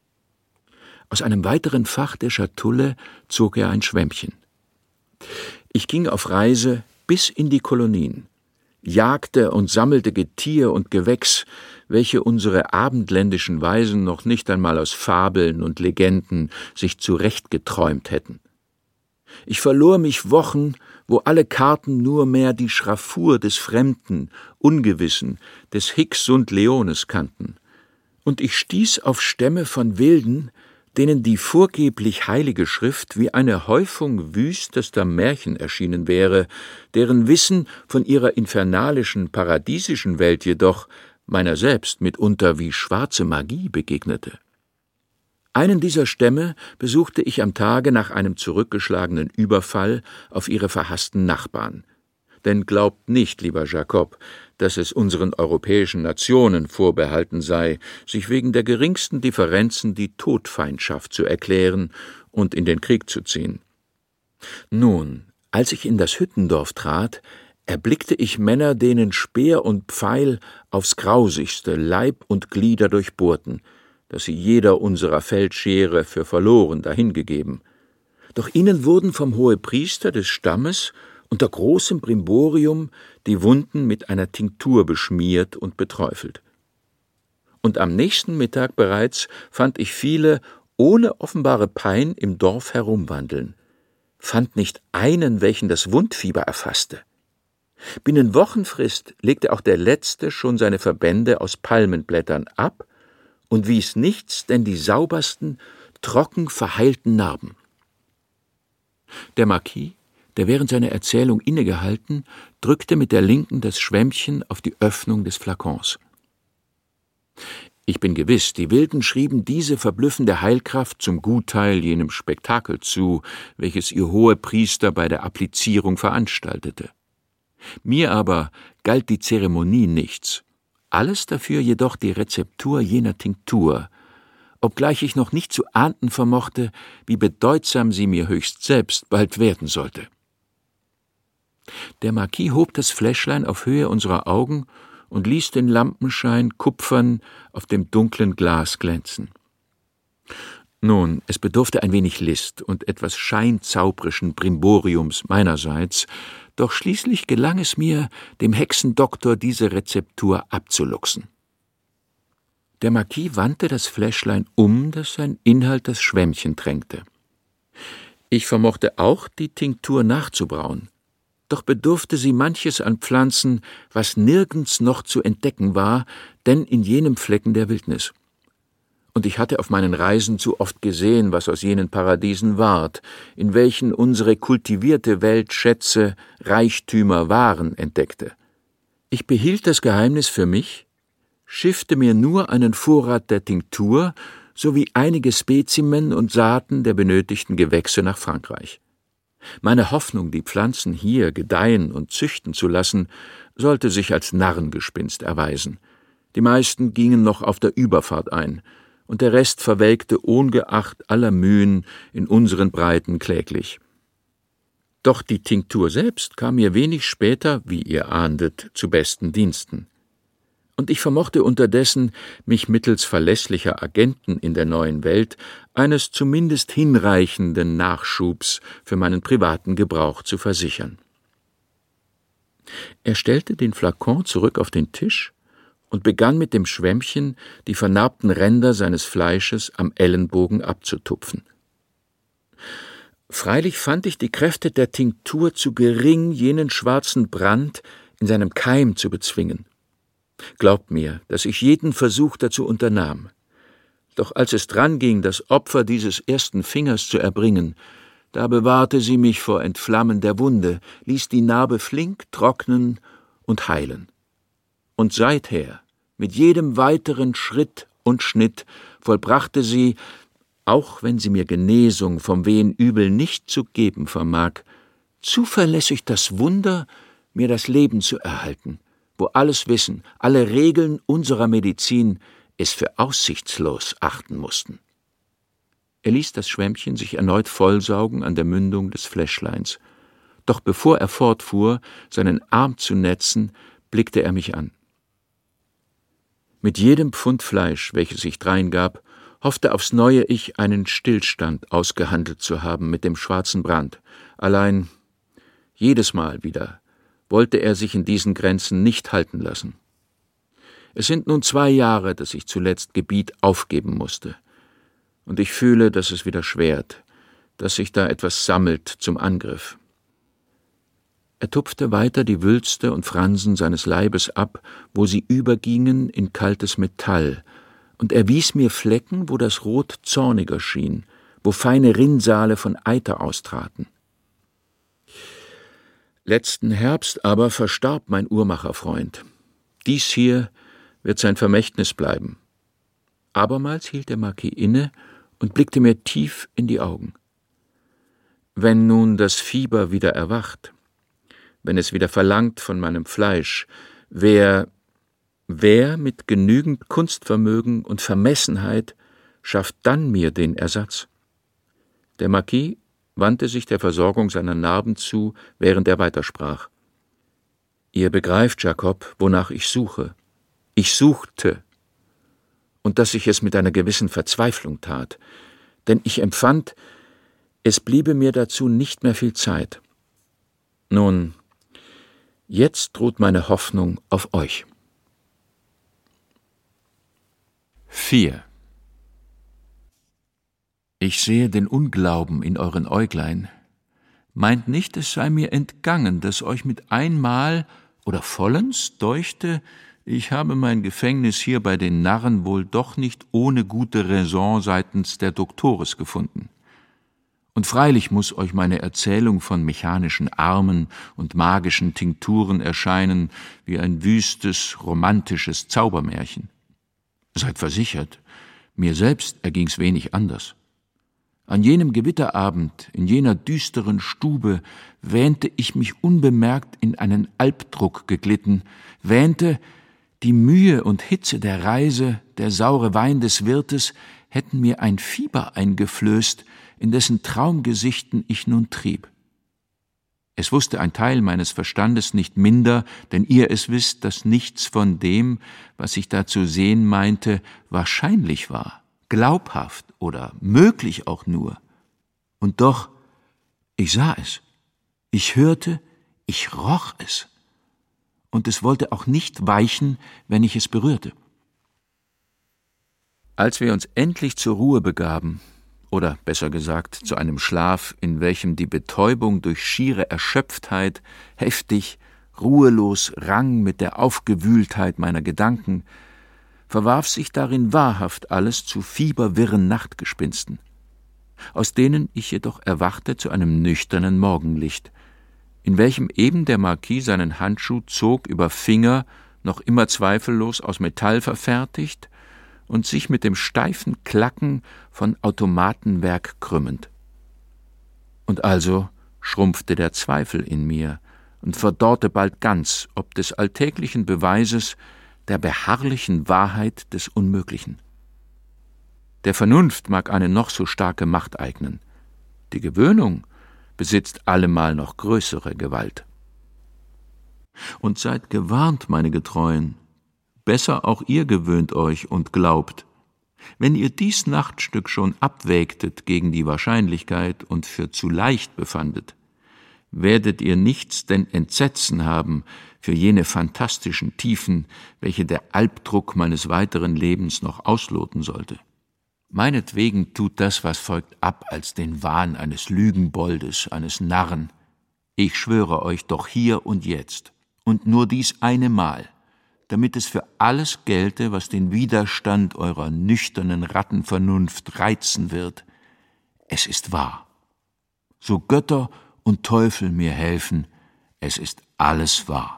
Aus einem weiteren Fach der Schatulle zog er ein Schwämmchen. Ich ging auf Reise bis in die Kolonien, jagte und sammelte Getier und Gewächs, welche unsere abendländischen Weisen noch nicht einmal aus Fabeln und Legenden sich zurechtgeträumt hätten. Ich verlor mich Wochen, wo alle Karten nur mehr die Schraffur des Fremden, Ungewissen, des Hicks und Leones kannten, und ich stieß auf Stämme von Wilden, denen die vorgeblich heilige Schrift wie eine Häufung wüstester Märchen erschienen wäre, deren Wissen von ihrer infernalischen, paradiesischen Welt jedoch meiner selbst mitunter wie schwarze Magie begegnete. Einen dieser Stämme besuchte ich am Tage nach einem zurückgeschlagenen Überfall auf ihre verhassten Nachbarn. Denn glaubt nicht, lieber Jakob, dass es unseren europäischen Nationen vorbehalten sei, sich wegen der geringsten Differenzen die Todfeindschaft zu erklären und in den Krieg zu ziehen. Nun, als ich in das Hüttendorf trat, erblickte ich Männer, denen Speer und Pfeil aufs Grausigste Leib und Glieder durchbohrten, dass sie jeder unserer Feldscheere für verloren dahingegeben. Doch ihnen wurden vom Hohepriester des Stammes unter großem Brimborium die Wunden mit einer Tinktur beschmiert und beträufelt. Und am nächsten Mittag bereits fand ich viele ohne offenbare Pein im Dorf herumwandeln, fand nicht einen, welchen das Wundfieber erfasste. Binnen Wochenfrist legte auch der Letzte schon seine Verbände aus Palmenblättern ab und wies nichts denn die saubersten, trocken verheilten Narben. Der Marquis, der während seiner Erzählung innegehalten, drückte mit der Linken das Schwämmchen auf die Öffnung des Flakons. Ich bin gewiss, die Wilden schrieben diese verblüffende Heilkraft zum Gutteil jenem Spektakel zu, welches ihr Hohepriester bei der Applizierung veranstaltete. Mir aber galt die Zeremonie nichts, alles dafür jedoch die Rezeptur jener Tinktur, obgleich ich noch nicht zu ahnden vermochte, wie bedeutsam sie mir höchst selbst bald werden sollte. Der Marquis hob das Fläschlein auf Höhe unserer Augen und ließ den Lampenschein kupfern auf dem dunklen Glas glänzen. Nun, es bedurfte ein wenig List und etwas scheinzauberischen Brimboriums meinerseits, doch schließlich gelang es mir, dem Hexendoktor diese Rezeptur abzuluxen. Der Marquis wandte das Fläschlein um, dass sein Inhalt das Schwämmchen tränkte. Ich vermochte auch, die Tinktur nachzubrauen, doch bedurfte sie manches an Pflanzen, was nirgends noch zu entdecken war, denn in jenem Flecken der Wildnis. Und ich hatte auf meinen Reisen zu oft gesehen, was aus jenen Paradiesen ward, in welchen unsere kultivierte Welt Schätze, Reichtümer, Waren entdeckte. Ich behielt das Geheimnis für mich, schiffte mir nur einen Vorrat der Tinktur sowie einige Spezimen und Saaten der benötigten Gewächse nach Frankreich. Meine Hoffnung, die Pflanzen hier gedeihen und züchten zu lassen, sollte sich als Narrengespinst erweisen. Die meisten gingen noch auf der Überfahrt ein, und der Rest verwelkte ohngeacht aller Mühen in unseren Breiten kläglich. Doch die Tinktur selbst kam mir wenig später, wie ihr ahndet, zu besten Diensten. Und ich vermochte unterdessen, mich mittels verlässlicher Agenten in der neuen Welt eines zumindest hinreichenden Nachschubs für meinen privaten Gebrauch zu versichern. Er stellte den Flakon zurück auf den Tisch und begann mit dem Schwämmchen die vernarbten Ränder seines Fleisches am Ellenbogen abzutupfen. Freilich fand ich die Kräfte der Tinktur zu gering, jenen schwarzen Brand in seinem Keim zu bezwingen. Glaubt mir, dass ich jeden Versuch dazu unternahm. Doch als es dran ging, das Opfer dieses ersten Fingers zu erbringen, da bewahrte sie mich vor Entflammen der Wunde, ließ die Narbe flink trocknen und heilen. Und seither, mit jedem weiteren Schritt und Schnitt, vollbrachte sie, auch wenn sie mir Genesung vom wehen Übel nicht zu geben vermag, zuverlässig das Wunder, mir das Leben zu erhalten, wo alles Wissen, alle Regeln unserer Medizin es für aussichtslos achten mussten. Er ließ das Schwämmchen sich erneut vollsaugen an der Mündung des Fläschleins. Doch bevor er fortfuhr, seinen Arm zu netzen, blickte er mich an. Mit jedem Pfund Fleisch, welches ich dreingab, hoffte aufs Neue ich, einen Stillstand ausgehandelt zu haben mit dem schwarzen Brand. Allein jedes Mal wieder wollte er sich in diesen Grenzen nicht halten lassen. Es sind nun zwei Jahre, dass ich zuletzt Gebiet aufgeben musste. Und ich fühle, dass es wieder schwert, dass sich da etwas sammelt zum Angriff. Er tupfte weiter die Wülste und Fransen seines Leibes ab, wo sie übergingen in kaltes Metall, und er wies mir Flecken, wo das Rot zorniger schien, wo feine Rinnsale von Eiter austraten. Letzten Herbst aber verstarb mein Uhrmacherfreund. Dies hier wird sein Vermächtnis bleiben. Abermals hielt der Marquis inne und blickte mir tief in die Augen. Wenn nun das Fieber wieder erwacht, wenn es wieder verlangt von meinem Fleisch, wer, wer mit genügend Kunstvermögen und Vermessenheit schafft dann mir den Ersatz? Der Marquis wandte sich der Versorgung seiner Narben zu, während er weitersprach. Ihr begreift, Jakob, wonach ich suche. Ich suchte, und dass ich es mit einer gewissen Verzweiflung tat, denn ich empfand, es bliebe mir dazu nicht mehr viel Zeit. Nun, jetzt ruht meine Hoffnung auf euch. vier. Ich sehe den Unglauben in euren Äuglein. Meint nicht, es sei mir entgangen, dass euch mit einmal oder vollends deuchte, ich habe mein Gefängnis hier bei den Narren wohl doch nicht ohne gute Raison seitens der Doktores gefunden. Und freilich muß euch meine Erzählung von mechanischen Armen und magischen Tinkturen erscheinen wie ein wüstes, romantisches Zaubermärchen. Seid versichert, mir selbst erging's wenig anders. An jenem Gewitterabend, in jener düsteren Stube, wähnte ich mich unbemerkt in einen Albdruck geglitten, wähnte, die Mühe und Hitze der Reise, der saure Wein des Wirtes hätten mir ein Fieber eingeflößt, in dessen Traumgesichten ich nun trieb. Es wusste ein Teil meines Verstandes nicht minder, denn ihr es wisst, dass nichts von dem, was ich da zu sehen meinte, wahrscheinlich war, glaubhaft oder möglich auch nur. Und doch, ich sah es, ich hörte, ich roch es. Und es wollte auch nicht weichen, wenn ich es berührte. Als wir uns endlich zur Ruhe begaben, oder besser gesagt zu einem Schlaf, in welchem die Betäubung durch schiere Erschöpftheit heftig, ruhelos rang mit der Aufgewühltheit meiner Gedanken, verwarf sich darin wahrhaft alles zu fieberwirren Nachtgespinsten, aus denen ich jedoch erwachte zu einem nüchternen Morgenlicht, in welchem eben der Marquis seinen Handschuh zog über Finger, noch immer zweifellos aus Metall verfertigt, und sich mit dem steifen Klacken von Automatenwerk krümmend. Und also schrumpfte der Zweifel in mir und verdorrte bald ganz, ob des alltäglichen Beweises der beharrlichen Wahrheit des Unmöglichen. Der Vernunft mag eine noch so starke Macht eignen, die Gewöhnung besitzt allemal noch größere Gewalt. Und seid gewarnt, meine Getreuen, besser auch ihr gewöhnt euch und glaubt, wenn ihr dies Nachtstück schon abwägtet gegen die Wahrscheinlichkeit und für zu leicht befandet, werdet ihr nichts denn Entsetzen haben für jene fantastischen Tiefen, welche der Albdruck meines weiteren Lebens noch ausloten sollte. Meinetwegen tut das, was folgt, ab als den Wahn eines Lügenboldes, eines Narren. Ich schwöre euch doch hier und jetzt, und nur dies eine Mal, damit es für alles gelte, was den Widerstand eurer nüchternen Rattenvernunft reizen wird. Es ist wahr. So Götter und Teufel mir helfen, es ist alles wahr.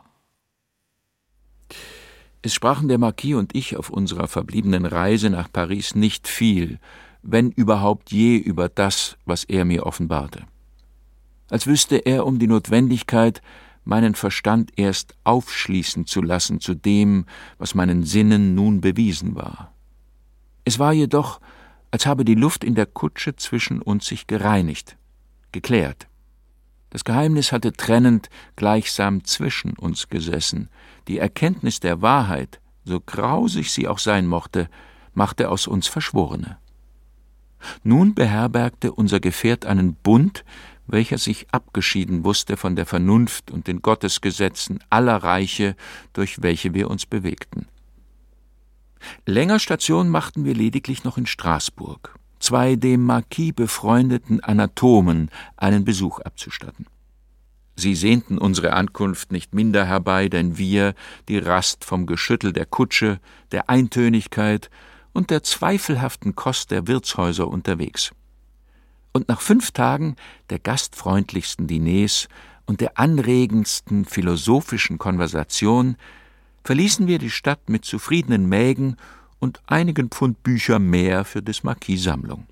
Es sprachen der Marquis und ich auf unserer verbliebenen Reise nach Paris nicht viel, wenn überhaupt je über das, was er mir offenbarte. Als wüsste er um die Notwendigkeit, meinen Verstand erst aufschließen zu lassen zu dem, was meinen Sinnen nun bewiesen war. Es war jedoch, als habe die Luft in der Kutsche zwischen uns sich gereinigt, geklärt. Das Geheimnis hatte trennend gleichsam zwischen uns gesessen. Die Erkenntnis der Wahrheit, so grausig sie auch sein mochte, machte aus uns Verschworene. Nun beherbergte unser Gefährt einen Bund, welcher sich abgeschieden wusste von der Vernunft und den Gottesgesetzen aller Reiche, durch welche wir uns bewegten. Länger Station machten wir lediglich noch in Straßburg, zwei dem Marquis befreundeten Anatomen einen Besuch abzustatten. Sie sehnten unsere Ankunft nicht minder herbei, denn wir die Rast vom Geschüttel der Kutsche, der Eintönigkeit und der zweifelhaften Kost der Wirtshäuser unterwegs. Und nach fünf Tagen der gastfreundlichsten Diners und der anregendsten philosophischen Konversation verließen wir die Stadt mit zufriedenen Mägen und einigen Pfund Bücher mehr für des Marquis Sammlung.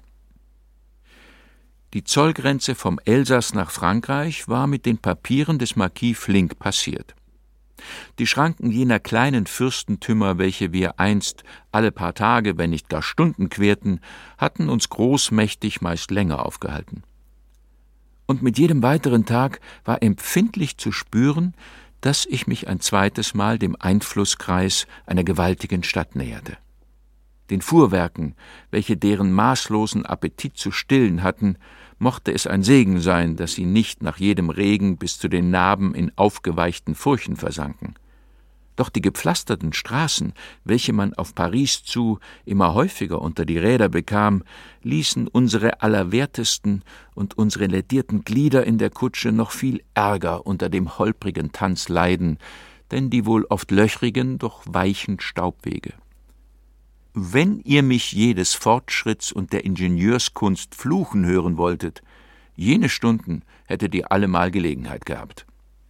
Die Zollgrenze vom Elsass nach Frankreich war mit den Papieren des Marquis flink passiert. Die Schranken jener kleinen Fürstentümer, welche wir einst alle paar Tage, wenn nicht gar Stunden querten, hatten uns großmächtig meist länger aufgehalten. Und mit jedem weiteren Tag war empfindlich zu spüren, dass ich mich ein zweites Mal dem Einflußkreis einer gewaltigen Stadt näherte. Den Fuhrwerken, welche deren maßlosen Appetit zu stillen hatten, mochte es ein Segen sein, dass sie nicht nach jedem Regen bis zu den Narben in aufgeweichten Furchen versanken. Doch die gepflasterten Straßen, welche man auf Paris zu immer häufiger unter die Räder bekam, ließen unsere Allerwertesten und unsere ledierten Glieder in der Kutsche noch viel ärger unter dem holprigen Tanz leiden, denn die wohl oft löchrigen, doch weichen Staubwege. Wenn ihr mich jedes Fortschritts und der Ingenieurskunst fluchen hören wolltet, jene Stunden hättet ihr allemal Gelegenheit gehabt.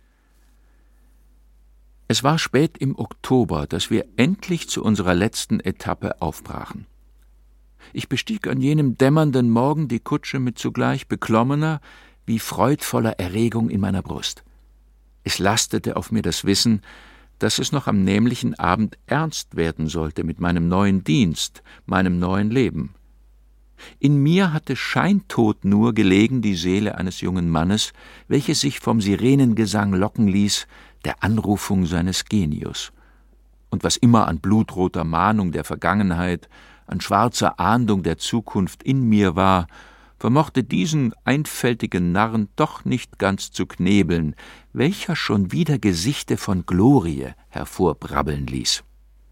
Es war spät im Oktober, dass wir endlich zu unserer letzten Etappe aufbrachen. Ich bestieg an jenem dämmernden Morgen die Kutsche mit zugleich beklommener wie freudvoller Erregung in meiner Brust. Es lastete auf mir das Wissen, dass es noch am nämlichen Abend ernst werden sollte mit meinem neuen Dienst, meinem neuen Leben. In mir hatte scheintot nur gelegen die Seele eines jungen Mannes, welches sich vom Sirenengesang locken ließ, der Anrufung seines Genius. Und was immer an blutroter Mahnung der Vergangenheit, an schwarzer Ahndung der Zukunft in mir war, vermochte diesen einfältigen Narren doch nicht ganz zu knebeln, welcher schon wieder Gesichte von Glorie hervorbrabbeln ließ.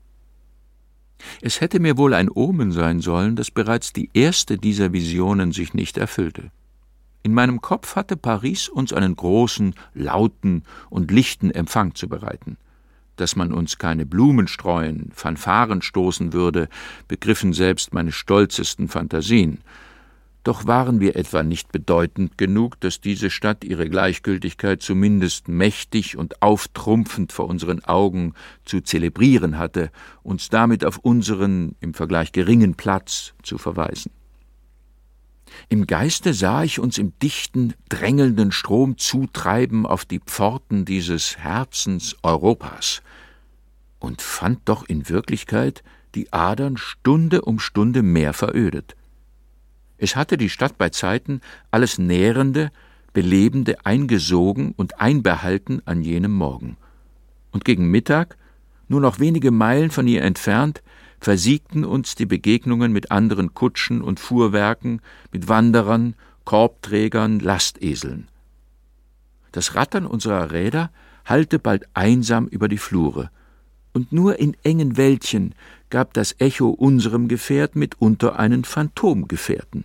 Es hätte mir wohl ein Omen sein sollen, dass bereits die erste dieser Visionen sich nicht erfüllte. In meinem Kopf hatte Paris uns einen großen, lauten und lichten Empfang zu bereiten. Dass man uns keine Blumen streuen, Fanfaren stoßen würde, begriffen selbst meine stolzesten Phantasien. Doch waren wir etwa nicht bedeutend genug, dass diese Stadt ihre Gleichgültigkeit zumindest mächtig und auftrumpfend vor unseren Augen zu zelebrieren hatte, uns damit auf unseren im Vergleich geringen Platz zu verweisen. Im Geiste sah ich uns im dichten, drängelnden Strom zutreiben auf die Pforten dieses Herzens Europas und fand doch in Wirklichkeit die Adern Stunde um Stunde mehr verödet. Es hatte die Stadt bei Zeiten alles Nährende, Belebende eingesogen und einbehalten an jenem Morgen. Und gegen Mittag, nur noch wenige Meilen von ihr entfernt, versiegten uns die Begegnungen mit anderen Kutschen und Fuhrwerken, mit Wanderern, Korbträgern, Lasteseln. Das Rattern unserer Räder hallte bald einsam über die Flure, und nur in engen Wäldchen gab das Echo unserem Gefährt mitunter einen Phantomgefährten.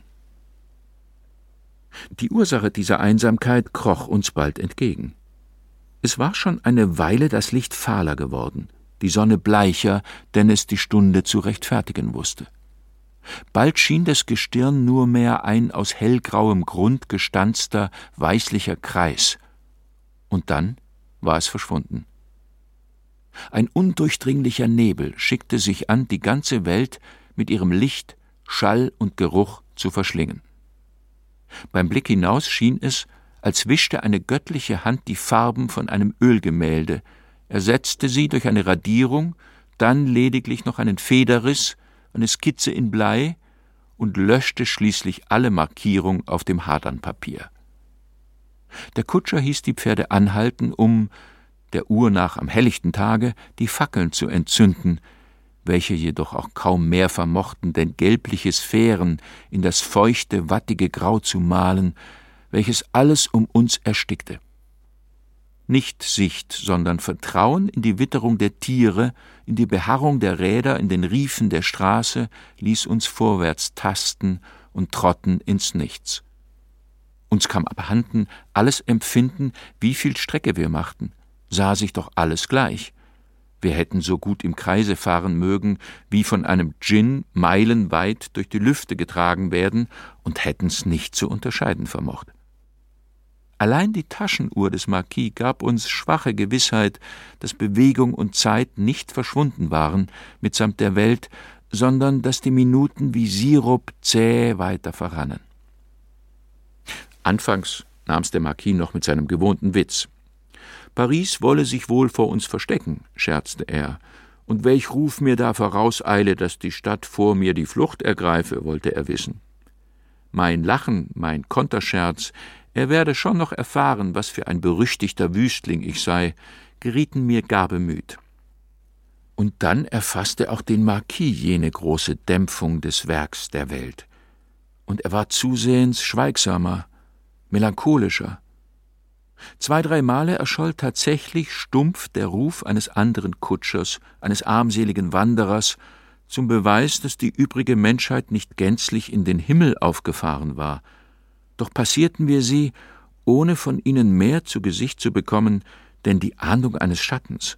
Die Ursache dieser Einsamkeit kroch uns bald entgegen. Es war schon eine Weile das Licht fahler geworden, die Sonne bleicher, denn es die Stunde zu rechtfertigen wusste. Bald schien das Gestirn nur mehr ein aus hellgrauem Grund gestanzter, weißlicher Kreis, und dann war es verschwunden. Ein undurchdringlicher Nebel schickte sich an, die ganze Welt mit ihrem Licht, Schall und Geruch zu verschlingen. Beim Blick hinaus schien es, als wischte eine göttliche Hand die Farben von einem Ölgemälde, ersetzte sie durch eine Radierung, dann lediglich noch einen Federriss, eine Skizze in Blei und löschte schließlich alle Markierung auf dem Hadernpapier. Der Kutscher hieß die Pferde anhalten, um, der Uhr nach am helllichten Tage, die Fackeln zu entzünden, welche jedoch auch kaum mehr vermochten, denn gelbliche Sphären in das feuchte, wattige Grau zu malen, welches alles um uns erstickte. Nicht Sicht, sondern Vertrauen in die Witterung der Tiere, in die Beharrung der Räder, in den Riefen der Straße, ließ uns vorwärts tasten und trotten ins Nichts. Uns kam abhanden alles Empfinden, wie viel Strecke wir machten, sah sich doch alles gleich. Wir hätten so gut im Kreise fahren mögen, wie von einem Djinn meilenweit durch die Lüfte getragen werden und hätten's nicht zu unterscheiden vermocht. Allein die Taschenuhr des Marquis gab uns schwache Gewissheit, dass Bewegung und Zeit nicht verschwunden waren mitsamt der Welt, sondern dass die Minuten wie Sirup zäh weiter verrannen. Anfangs nahm's der Marquis noch mit seinem gewohnten Witz. Paris wolle sich wohl vor uns verstecken, scherzte er, und welch Ruf mir da vorauseile, dass die Stadt vor mir die Flucht ergreife, wollte er wissen. Mein Lachen, mein Konterscherz, er werde schon noch erfahren, was für ein berüchtigter Wüstling ich sei, gerieten mir gar bemüht. Und dann erfasste auch den Marquis jene große Dämpfung des Werks der Welt, und er war zusehends schweigsamer, melancholischer. Zwei, drei Male erscholl tatsächlich stumpf der Ruf eines anderen Kutschers, eines armseligen Wanderers, zum Beweis, dass die übrige Menschheit nicht gänzlich in den Himmel aufgefahren war. Doch passierten wir sie, ohne von ihnen mehr zu Gesicht zu bekommen, denn die Ahndung eines Schattens.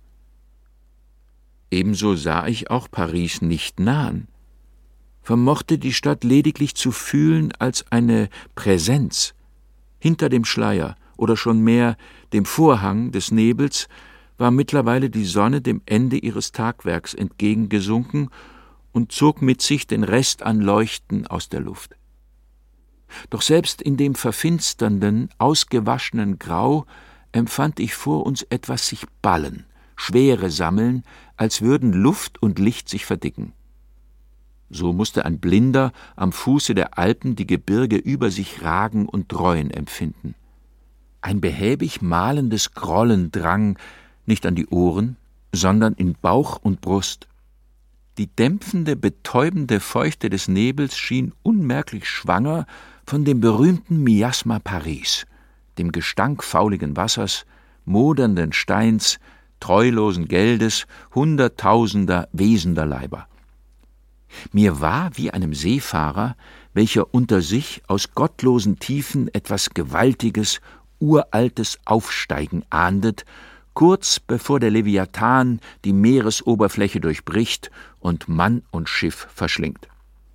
Ebenso sah ich auch Paris nicht nahen, vermochte die Stadt lediglich zu fühlen als eine Präsenz. Hinter dem Schleier oder schon mehr dem Vorhang des Nebels war mittlerweile die Sonne dem Ende ihres Tagwerks entgegengesunken und zog mit sich den Rest an Leuchten aus der Luft. Doch selbst in dem verfinsternden, ausgewaschenen Grau empfand ich vor uns etwas sich ballen, Schwere sammeln, als würden Luft und Licht sich verdicken. So musste ein Blinder am Fuße der Alpen die Gebirge über sich ragen und dräuen empfinden. Ein behäbig malendes Grollen drang nicht an die Ohren, sondern in Bauch und Brust. Die dämpfende, betäubende Feuchte des Nebels schien unmerklich schwanger von dem berühmten Miasma Paris, dem Gestank fauligen Wassers, modernden Steins, treulosen Geldes, hunderttausender wesender Leiber. Mir war wie einem Seefahrer, welcher unter sich aus gottlosen Tiefen etwas Gewaltiges, Uraltes aufsteigen ahndet, kurz bevor der Leviathan die Meeresoberfläche durchbricht und Mann und Schiff verschlingt.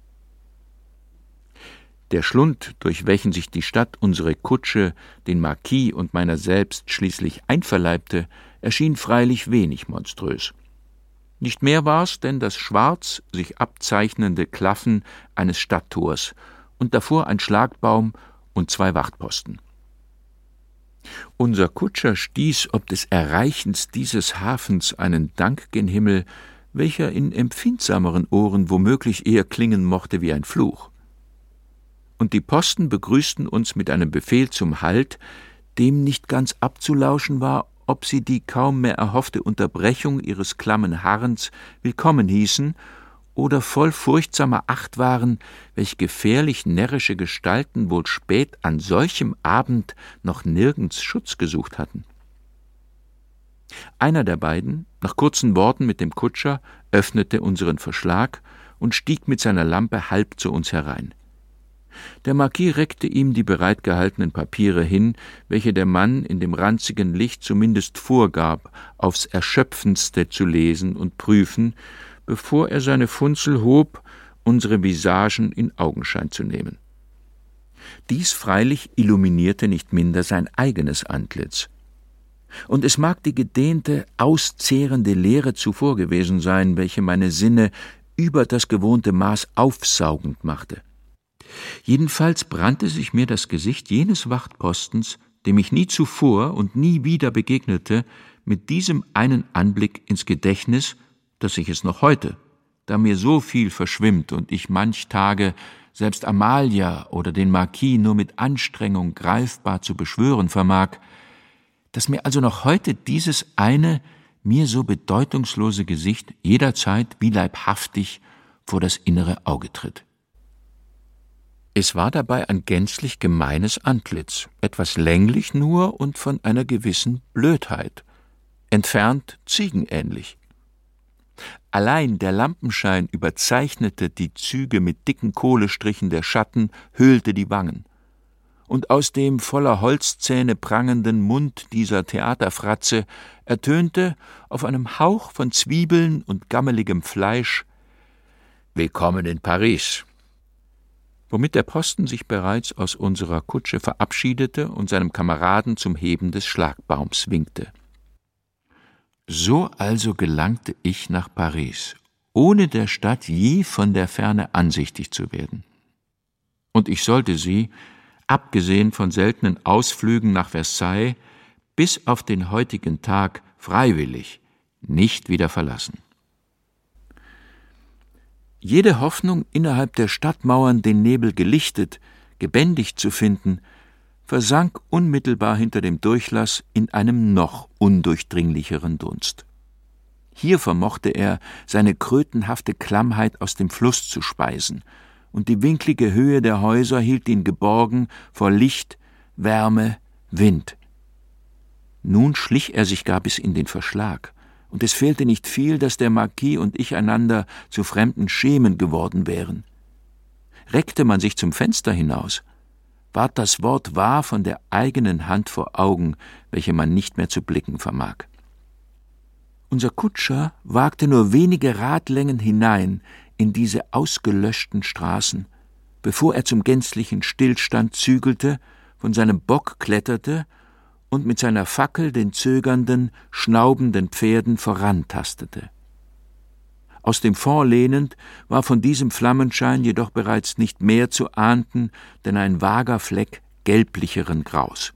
Der Schlund, durch welchen sich die Stadt unsere Kutsche, den Marquis und meiner selbst schließlich einverleibte, erschien freilich wenig monströs. Nicht mehr war's denn das schwarz sich abzeichnende Klaffen eines Stadttors und davor ein Schlagbaum und zwei Wachtposten. Unser Kutscher stieß ob des Erreichens dieses Hafens einen Dank gen Himmel, welcher in empfindsameren Ohren womöglich eher klingen mochte wie ein Fluch. Und die Posten begrüßten uns mit einem Befehl zum Halt, dem nicht ganz abzulauschen war, ob sie die kaum mehr erhoffte Unterbrechung ihres klammen Harrens willkommen hießen oder voll furchtsamer Acht waren, welch gefährlich närrische Gestalten wohl spät an solchem Abend noch nirgends Schutz gesucht hatten. Einer der beiden, nach kurzen Worten mit dem Kutscher, öffnete unseren Verschlag und stieg mit seiner Lampe halb zu uns herein. Der Marquis reckte ihm die bereitgehaltenen Papiere hin, welche der Mann in dem ranzigen Licht zumindest vorgab, aufs Erschöpfendste zu lesen und prüfen, bevor er seine Funzel hob, unsere Visagen in Augenschein zu nehmen. Dies freilich illuminierte nicht minder sein eigenes Antlitz. Und es mag die gedehnte, auszehrende Leere zuvor gewesen sein, welche meine Sinne über das gewohnte Maß aufsaugend machte. Jedenfalls brannte sich mir das Gesicht jenes Wachtpostens dem ich nie zuvor und nie wieder begegnete, mit diesem einen Anblick ins Gedächtnis, dass ich es noch heute, da mir so viel verschwimmt und ich manch Tage selbst Amalia oder den Marquis nur mit Anstrengung greifbar zu beschwören vermag, dass mir also noch heute dieses eine, mir so bedeutungslose Gesicht jederzeit wie leibhaftig vor das innere Auge tritt. Es war dabei ein gänzlich gemeines Antlitz, etwas länglich nur und von einer gewissen Blödheit, entfernt ziegenähnlich. Allein der Lampenschein überzeichnete die Züge mit dicken Kohlestrichen, der Schatten höhlte die Wangen. Und aus dem voller Holzzähne prangenden Mund dieser Theaterfratze ertönte auf einem Hauch von Zwiebeln und gammeligem Fleisch: »Willkommen in Paris«, womit der Posten sich bereits aus unserer Kutsche verabschiedete und seinem Kameraden zum Heben des Schlagbaums winkte. So also gelangte ich nach Paris, ohne der Stadt je von der Ferne ansichtig zu werden. Und ich sollte sie, abgesehen von seltenen Ausflügen nach Versailles, bis auf den heutigen Tag freiwillig nicht wieder verlassen. Jede Hoffnung, innerhalb der Stadtmauern den Nebel gelichtet, gebändigt zu finden, versank unmittelbar hinter dem Durchlass in einem noch undurchdringlicheren Dunst. Hier vermochte er, seine krötenhafte Klammheit aus dem Fluss zu speisen, und die winklige Höhe der Häuser hielt ihn geborgen vor Licht, Wärme, Wind. Nun schlich er sich gar bis in den Verschlag, und es fehlte nicht viel, dass der Marquis und ich einander zu fremden Schemen geworden wären. Reckte man sich zum Fenster hinaus, ward das Wort wahr von der eigenen Hand vor Augen, welche man nicht mehr zu blicken vermag. Unser Kutscher wagte nur wenige Radlängen hinein in diese ausgelöschten Straßen, bevor er zum gänzlichen Stillstand zügelte, von seinem Bock kletterte und mit seiner Fackel den zögernden, schnaubenden Pferden vorantastete. Aus dem Fond lehnend war von diesem Flammenschein jedoch bereits nicht mehr zu ahnden, denn ein vager Fleck gelblicheren Graus.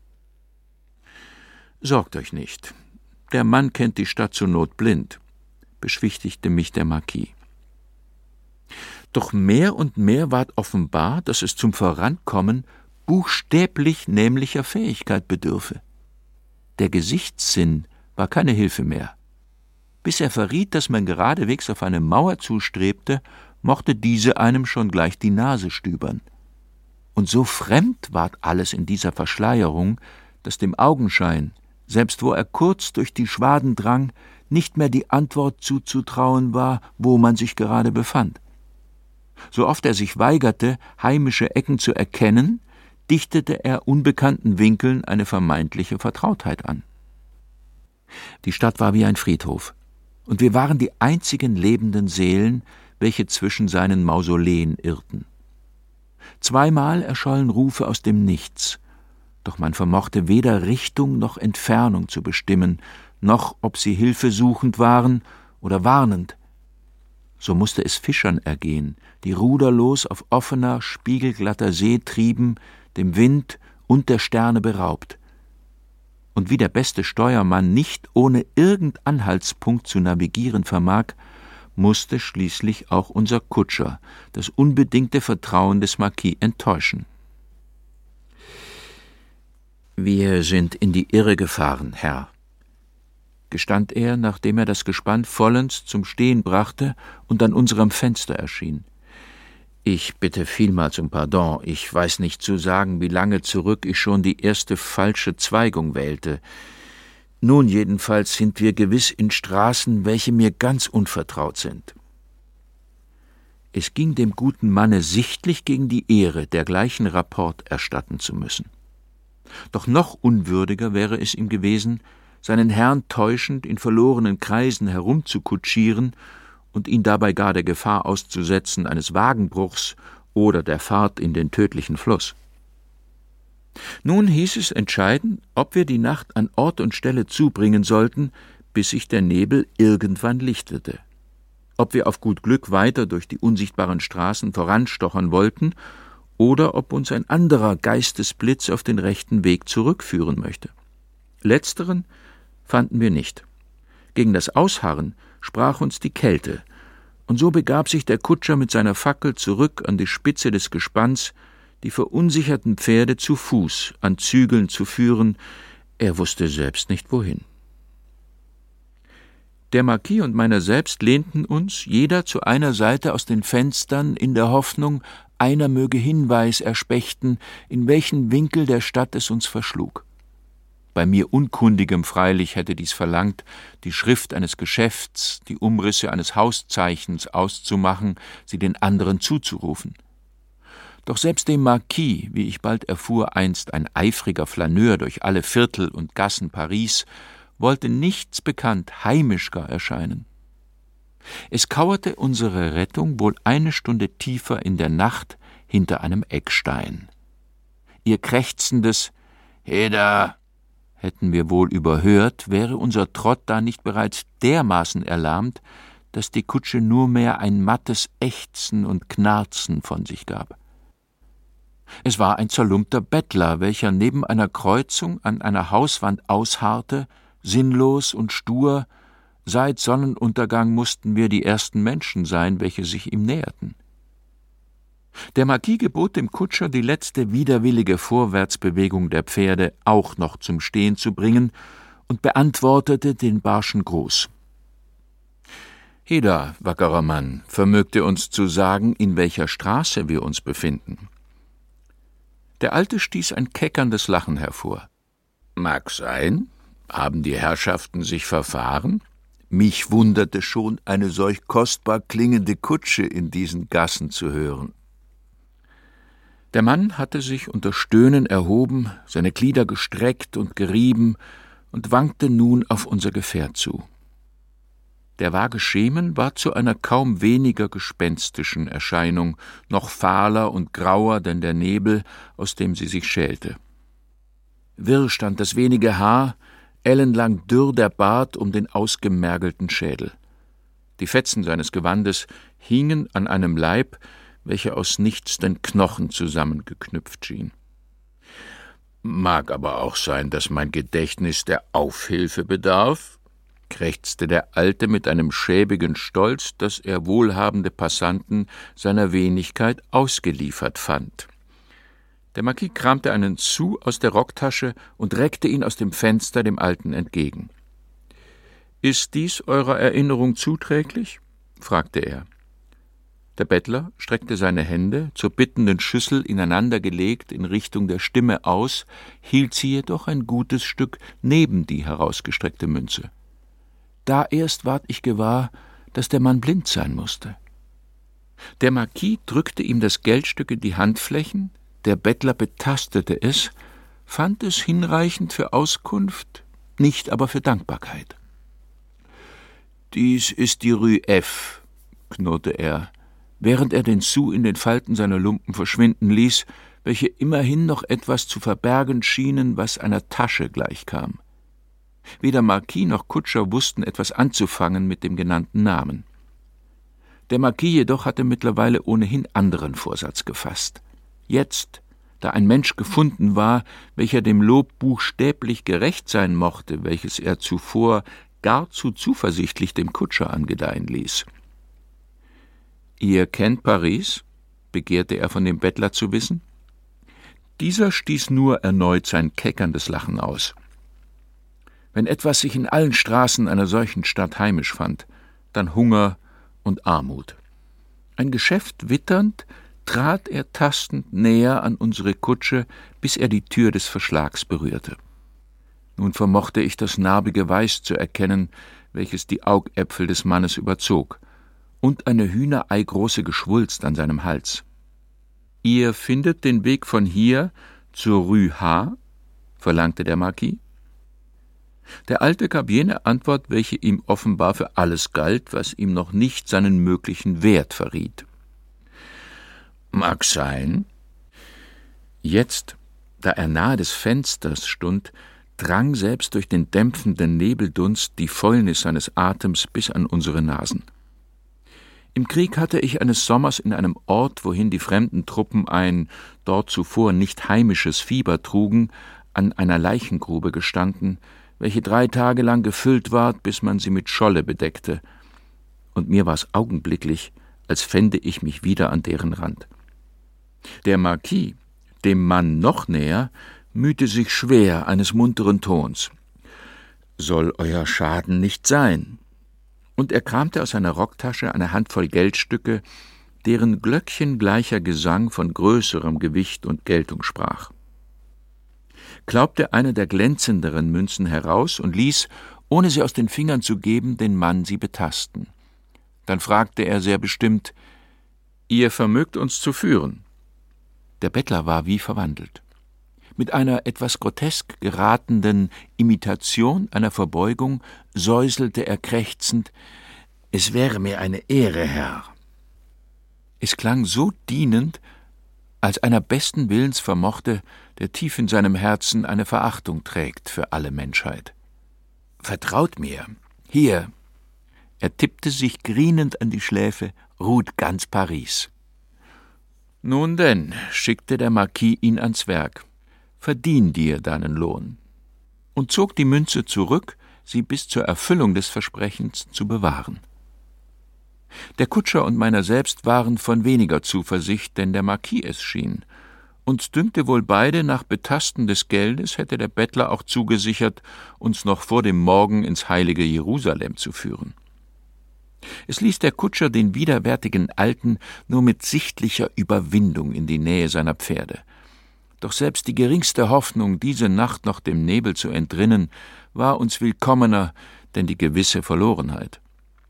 »Sorgt euch nicht, der Mann kennt die Stadt zur Not blind«, beschwichtigte mich der Marquis. Doch mehr und mehr ward offenbar, dass es zum Vorankommen buchstäblich nämlicher Fähigkeit bedürfe. Der Gesichtssinn war keine Hilfe mehr. Bis er verriet, dass man geradewegs auf eine Mauer zustrebte, mochte diese einem schon gleich die Nase stübern. Und so fremd ward alles in dieser Verschleierung, dass dem Augenschein, selbst wo er kurz durch die Schwaden drang, nicht mehr die Antwort zuzutrauen war, wo man sich gerade befand. So oft er sich weigerte, heimische Ecken zu erkennen, dichtete er unbekannten Winkeln eine vermeintliche Vertrautheit an. Die Stadt war wie ein Friedhof, und wir waren die einzigen lebenden Seelen, welche zwischen seinen Mausoleen irrten. Zweimal erschollen Rufe aus dem Nichts, doch man vermochte weder Richtung noch Entfernung zu bestimmen, noch ob sie hilfesuchend waren oder warnend. So musste es Fischern ergehen, die ruderlos auf offener, spiegelglatter See trieben, dem Wind und der Sterne beraubt. Und wie der beste Steuermann nicht ohne irgend Anhaltspunkt zu navigieren vermag, musste schließlich auch unser Kutscher das unbedingte Vertrauen des Marquis enttäuschen. »Wir sind in die Irre gefahren, Herr«, gestand er, nachdem er das Gespann vollends zum Stehen brachte und an unserem Fenster erschien. »Ich bitte vielmals um Pardon, ich weiß nicht zu sagen, wie lange zurück ich schon die erste falsche Zweigung wählte. Nun jedenfalls sind wir gewiss in Straßen, welche mir ganz unvertraut sind.« Es ging dem guten Manne sichtlich gegen die Ehre, dergleichen Rapport erstatten zu müssen. Doch noch unwürdiger wäre es ihm gewesen, seinen Herrn täuschend in verlorenen Kreisen herumzukutschieren und ihn dabei gar der Gefahr auszusetzen eines Wagenbruchs oder der Fahrt in den tödlichen Fluss. Nun hieß es entscheiden, ob wir die Nacht an Ort und Stelle zubringen sollten, bis sich der Nebel irgendwann lichtete, ob wir auf gut Glück weiter durch die unsichtbaren Straßen voranstochern wollten oder ob uns ein anderer Geistesblitz auf den rechten Weg zurückführen möchte. Letzteren fanden wir nicht. Gegen das Ausharren sprach uns die Kälte, und so begab sich der Kutscher mit seiner Fackel zurück an die Spitze des Gespanns, die verunsicherten Pferde zu Fuß an Zügeln zu führen, er wusste selbst nicht wohin. Der Marquis und meiner selbst lehnten uns, jeder zu einer Seite aus den Fenstern, in der Hoffnung, einer möge Hinweis erspächten, in welchen Winkel der Stadt es uns verschlug. Bei mir Unkundigem freilich hätte dies verlangt, die Schrift eines Geschäfts, die Umrisse eines Hauszeichens auszumachen, sie den anderen zuzurufen. Doch selbst dem Marquis, wie ich bald erfuhr, einst ein eifriger Flaneur durch alle Viertel und Gassen Paris, wollte nichts bekannt heimischger erscheinen. Es kauerte unsere Rettung wohl eine Stunde tiefer in der Nacht hinter einem Eckstein. Ihr krächzendes »Heda« hätten wir wohl überhört, wäre unser Trott da nicht bereits dermaßen erlahmt, dass die Kutsche nur mehr ein mattes Ächzen und Knarzen von sich gab. Es war ein zerlumpter Bettler, welcher neben einer Kreuzung an einer Hauswand ausharrte, sinnlos und stur. Seit Sonnenuntergang mussten wir die ersten Menschen sein, welche sich ihm näherten. Der Marquis gebot dem Kutscher, die letzte widerwillige Vorwärtsbewegung der Pferde auch noch zum Stehen zu bringen, und beantwortete den barschen Gruß. »Heda, wackerer Mann, vermögt ihr uns zu sagen, in welcher Straße wir uns befinden?« Der Alte stieß ein keckerndes Lachen hervor. »Mag sein. Haben die Herrschaften sich verfahren? Mich wunderte schon, eine solch kostbar klingende Kutsche in diesen Gassen zu hören.« Der Mann hatte sich unter Stöhnen erhoben, seine Glieder gestreckt und gerieben und wankte nun auf unser Gefährt zu. Der vage Schemen war zu einer kaum weniger gespenstischen Erscheinung, noch fahler und grauer denn der Nebel, aus dem sie sich schälte. Wirr stand das wenige Haar, ellenlang dürr der Bart um den ausgemergelten Schädel. Die Fetzen seines Gewandes hingen an einem Leib, welcher aus nichts den Knochen zusammengeknüpft schien. »Mag aber auch sein, dass mein Gedächtnis der Aufhilfe bedarf«, krächzte der Alte mit einem schäbigen Stolz, dass er wohlhabende Passanten seiner Wenigkeit ausgeliefert fand. Der Marquis kramte einen Sou aus der Rocktasche und reckte ihn aus dem Fenster dem Alten entgegen. »Ist dies eurer Erinnerung zuträglich?« fragte er. Der Bettler streckte seine Hände, zur bittenden Schüssel ineinandergelegt, in Richtung der Stimme aus, hielt sie jedoch ein gutes Stück neben die herausgestreckte Münze. Da erst ward ich gewahr, dass der Mann blind sein musste. Der Marquis drückte ihm das Geldstück in die Handflächen, der Bettler betastete es, fand es hinreichend für Auskunft, nicht aber für Dankbarkeit. »Dies ist die Rue F«, knurrte er, während er den Sou in den Falten seiner Lumpen verschwinden ließ, welche immerhin noch etwas zu verbergen schienen, was einer Tasche gleichkam. Weder Marquis noch Kutscher wussten etwas anzufangen mit dem genannten Namen. Der Marquis jedoch hatte mittlerweile ohnehin anderen Vorsatz gefasst. Jetzt, da ein Mensch gefunden war, welcher dem Lob buchstäblich gerecht sein mochte, welches er zuvor gar zu zuversichtlich dem Kutscher angedeihen ließ. »Ihr kennt Paris?« begehrte er von dem Bettler zu wissen. Dieser stieß nur erneut sein keckerndes Lachen aus. Wenn etwas sich in allen Straßen einer solchen Stadt heimisch fand, dann Hunger und Armut. Ein Geschäft witternd, trat er tastend näher an unsere Kutsche, bis er die Tür des Verschlags berührte. Nun vermochte ich das narbige Weiß zu erkennen, welches die Augäpfel des Mannes überzog, und eine hühnereigroße Geschwulst an seinem Hals. »Ihr findet den Weg von hier zur Rue H?« verlangte der Marquis. Der Alte gab jene Antwort, welche ihm offenbar für alles galt, was ihm noch nicht seinen möglichen Wert verriet. »Mag sein.« Jetzt, da er nahe des Fensters stund, drang selbst durch den dämpfenden Nebeldunst die Fäulnis seines Atems bis an unsere Nasen. Im Krieg hatte ich eines Sommers in einem Ort, wohin die fremden Truppen ein dort zuvor nicht heimisches Fieber trugen, an einer Leichengrube gestanden, welche drei Tage lang gefüllt ward, bis man sie mit Scholle bedeckte, und mir war's augenblicklich, als fände ich mich wieder an deren Rand. Der Marquis, dem Mann noch näher, mühte sich schwer eines munteren Tons. »Soll euer Schaden nicht sein?« Und er kramte aus seiner Rocktasche eine Handvoll Geldstücke, deren glöckchengleicher Gesang von größerem Gewicht und Geltung sprach. Klaubte eine der glänzenderen Münzen heraus und ließ, ohne sie aus den Fingern zu geben, den Mann sie betasten. Dann fragte er sehr bestimmt: »Ihr vermögt uns zu führen?« Der Bettler war wie verwandelt. Mit einer etwas grotesk geratenden Imitation einer Verbeugung säuselte er krächzend: »Es wäre mir eine Ehre, Herr.« Es klang so dienend, als einer besten Willens vermochte, der tief in seinem Herzen eine Verachtung trägt für alle Menschheit. »Vertraut mir, hier!« Er tippte sich grienend an die Schläfe, »ruht ganz Paris.« »Nun denn«, schickte der Marquis ihn ans Werk, »verdien dir deinen Lohn«, und zog die Münze zurück, sie bis zur Erfüllung des Versprechens zu bewahren. Der Kutscher und meiner selbst waren von weniger Zuversicht, denn der Marquis es schien. Uns dünkte wohl beide, nach Betasten des Geldes hätte der Bettler auch zugesichert, uns noch vor dem Morgen ins heilige Jerusalem zu führen. Es ließ der Kutscher den widerwärtigen Alten nur mit sichtlicher Überwindung in die Nähe seiner Pferde. Doch selbst die geringste Hoffnung, diese Nacht noch dem Nebel zu entrinnen, war uns willkommener denn die gewisse Verlorenheit.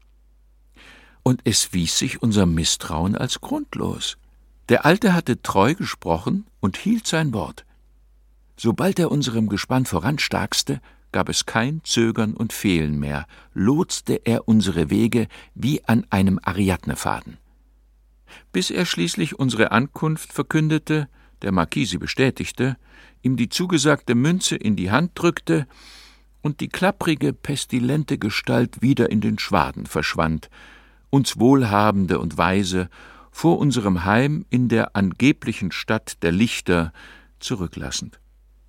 Und es wies sich unser Misstrauen als grundlos. Der Alte hatte treu gesprochen und hielt sein Wort. Sobald er unserem Gespann voranstarkste, gab es kein Zögern und Fehlen mehr, lotste er unsere Wege wie an einem Ariadnefaden. Bis er schließlich unsere Ankunft verkündete, der Marquis sie bestätigte, ihm die zugesagte Münze in die Hand drückte und die klapprige, pestilente Gestalt wieder in den Schwaden verschwand, uns Wohlhabende und Weise vor unserem Heim in der angeblichen Stadt der Lichter zurücklassend.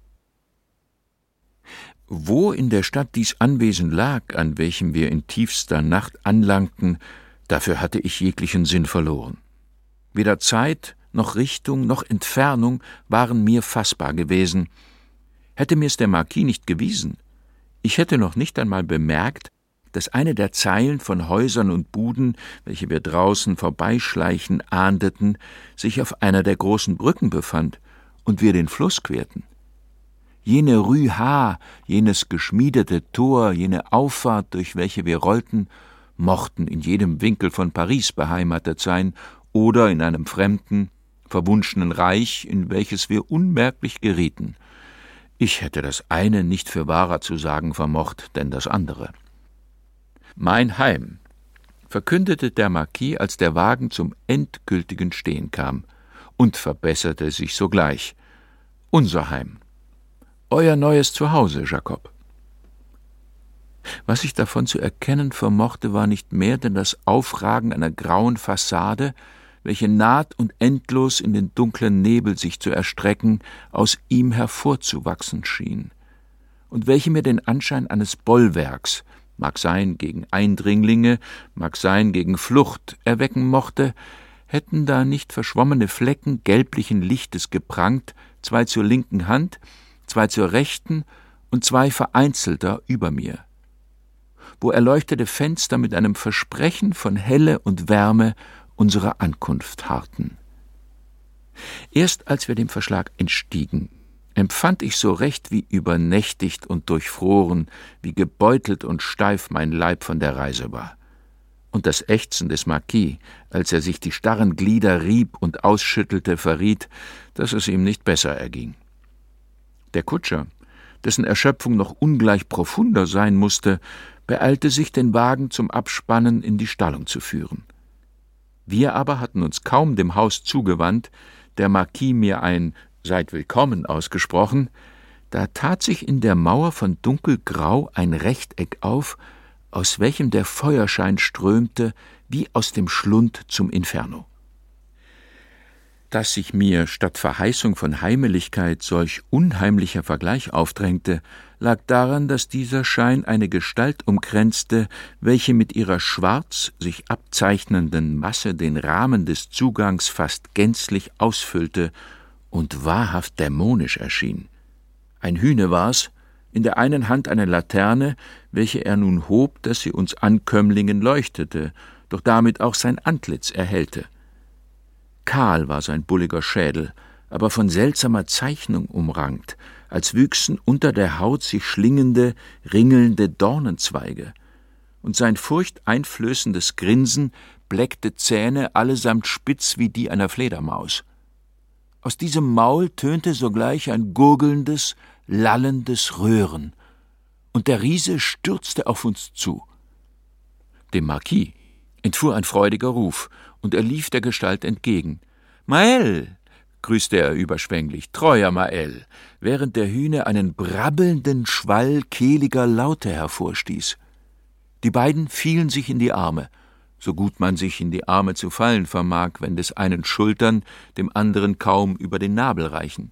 Wo in der Stadt dies Anwesen lag, an welchem wir in tiefster Nacht anlangten, dafür hatte ich jeglichen Sinn verloren. Weder Zeit noch Richtung noch Entfernung waren mir fassbar gewesen. Hätte mir's der Marquis nicht gewiesen, ich hätte noch nicht einmal bemerkt, dass eine der Zeilen von Häusern und Buden, welche wir draußen vorbeischleichen ahndeten, sich auf einer der großen Brücken befand und wir den Fluss querten. Jene Rue H., jenes geschmiedete Tor, jene Auffahrt, durch welche wir rollten, mochten in jedem Winkel von Paris beheimatet sein oder in einem fremden, verwunschenen Reich, in welches wir unmerklich gerieten. Ich hätte das eine nicht für wahrer zu sagen vermocht, denn das andere. »Mein Heim«, verkündete der Marquis, als der Wagen zum endgültigen Stehen kam, und verbesserte sich sogleich. »Unser Heim. Euer neues Zuhause, Jakob.« Was ich davon zu erkennen vermochte, war nicht mehr denn das Aufragen einer grauen Fassade, welche naht und endlos in den dunklen Nebel sich zu erstrecken, aus ihm hervorzuwachsen schien, und welche mir den Anschein eines Bollwerks, mag sein gegen Eindringlinge, mag sein gegen Flucht, erwecken mochte, hätten da nicht verschwommene Flecken gelblichen Lichtes geprangt, zwei zur linken Hand, zwei zur rechten und zwei vereinzelter über mir, wo erleuchtete Fenster mit einem Versprechen von Helle und Wärme unserer Ankunft harrten. Erst als wir dem Verschlag entstiegen, empfand ich so recht wie übernächtigt und durchfroren, wie gebeutelt und steif mein Leib von der Reise war. Und das Ächzen des Marquis, als er sich die starren Glieder rieb und ausschüttelte, verriet, dass es ihm nicht besser erging. Der Kutscher, dessen Erschöpfung noch ungleich profunder sein mußte, beeilte sich, den Wagen zum Abspannen in die Stallung zu führen. Wir aber hatten uns kaum dem Haus zugewandt, der Marquis mir ein »Seid willkommen« ausgesprochen, da tat sich in der Mauer von dunkelgrau ein Rechteck auf, aus welchem der Feuerschein strömte, wie aus dem Schlund zum Inferno. Dass sich mir statt Verheißung von Heimeligkeit solch unheimlicher Vergleich aufdrängte, lag daran, dass dieser Schein eine Gestalt umkränzte, welche mit ihrer schwarz sich abzeichnenden Masse den Rahmen des Zugangs fast gänzlich ausfüllte und wahrhaft dämonisch erschien. Ein Hühne war's, in der einen Hand eine Laterne, welche er nun hob, dass sie uns Ankömmlingen leuchtete, doch damit auch sein Antlitz erhellte. Kahl war sein bulliger Schädel, aber von seltsamer Zeichnung umrankt, als wüchsen unter der Haut sich schlingende, ringelnde Dornenzweige, und sein furchteinflößendes Grinsen bleckte Zähne allesamt spitz wie die einer Fledermaus. Aus diesem Maul tönte sogleich ein gurgelndes, lallendes Röhren, und der Riese stürzte auf uns zu. Dem Marquis entfuhr ein freudiger Ruf, und er lief der Gestalt entgegen. »Mael«, grüßte er überschwänglich, »treuer Mael«, während der Hühne einen brabbelnden Schwall kehliger Laute hervorstieß. Die beiden fielen sich in die Arme, so gut man sich in die Arme zu fallen vermag, wenn des einen Schultern dem anderen kaum über den Nabel reichen.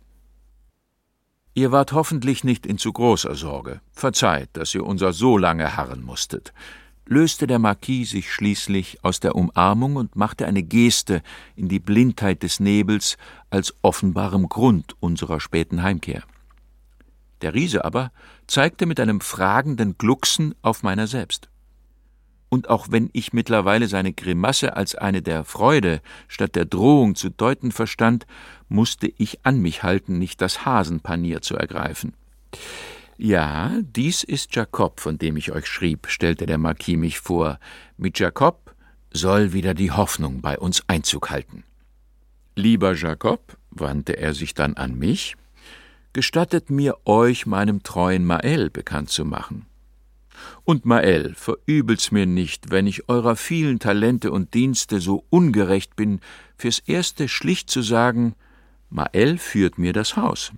»Ihr wart hoffentlich nicht in zu großer Sorge. Verzeiht, dass ihr unser so lange harren musstet«, löste der Marquis sich schließlich aus der Umarmung und machte eine Geste in die Blindheit des Nebels als offenbarem Grund unserer späten Heimkehr. Der Riese aber zeigte mit einem fragenden Glucksen auf meiner selbst. Und auch wenn ich mittlerweile seine Grimasse als eine der Freude statt der Drohung zu deuten verstand, musste ich an mich halten, nicht das Hasenpanier zu ergreifen. »Ja, dies ist Jakob, von dem ich euch schrieb«, stellte der Marquis mich vor. »Mit Jakob soll wieder die Hoffnung bei uns Einzug halten.« »Lieber Jakob«, wandte er sich dann an mich, »gestattet mir, euch meinem treuen Mael bekannt zu machen. Und Mael, verübelt's mir nicht, wenn ich eurer vielen Talente und Dienste so ungerecht bin, fürs Erste schlicht zu sagen, Mael führt mir das Haus.«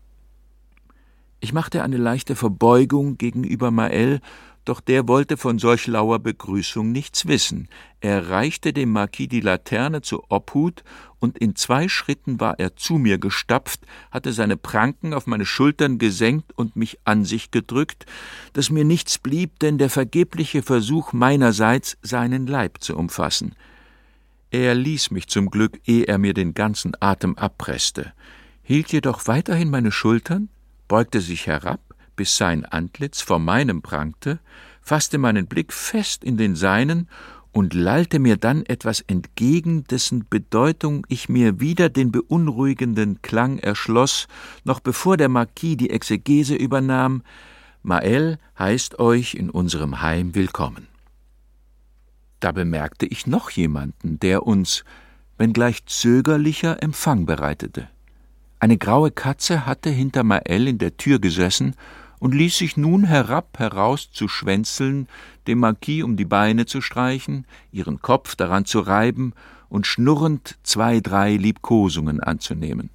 Ich machte eine leichte Verbeugung gegenüber Mael, doch der wollte von solch lauer Begrüßung nichts wissen. Er reichte dem Marquis die Laterne zur Obhut, und in zwei Schritten war er zu mir gestapft, hatte seine Pranken auf meine Schultern gesenkt und mich an sich gedrückt, dass mir nichts blieb, denn der vergebliche Versuch meinerseits, seinen Leib zu umfassen. Er ließ mich zum Glück, ehe er mir den ganzen Atem abpresste, hielt jedoch weiterhin meine Schultern, beugte sich herab, bis sein Antlitz vor meinem prangte, fasste meinen Blick fest in den seinen und lallte mir dann etwas entgegen, dessen Bedeutung ich mir wieder den beunruhigenden Klang erschloss, noch bevor der Marquis die Exegese übernahm: »Mael heißt euch in unserem Heim willkommen.« Da bemerkte ich noch jemanden, der uns, wenngleich zögerlicher, Empfang bereitete. Eine graue Katze hatte hinter Mael in der Tür gesessen und ließ sich nun herab heraus zu schwänzeln, dem Marquis um die Beine zu streichen, ihren Kopf daran zu reiben und schnurrend zwei, drei Liebkosungen anzunehmen.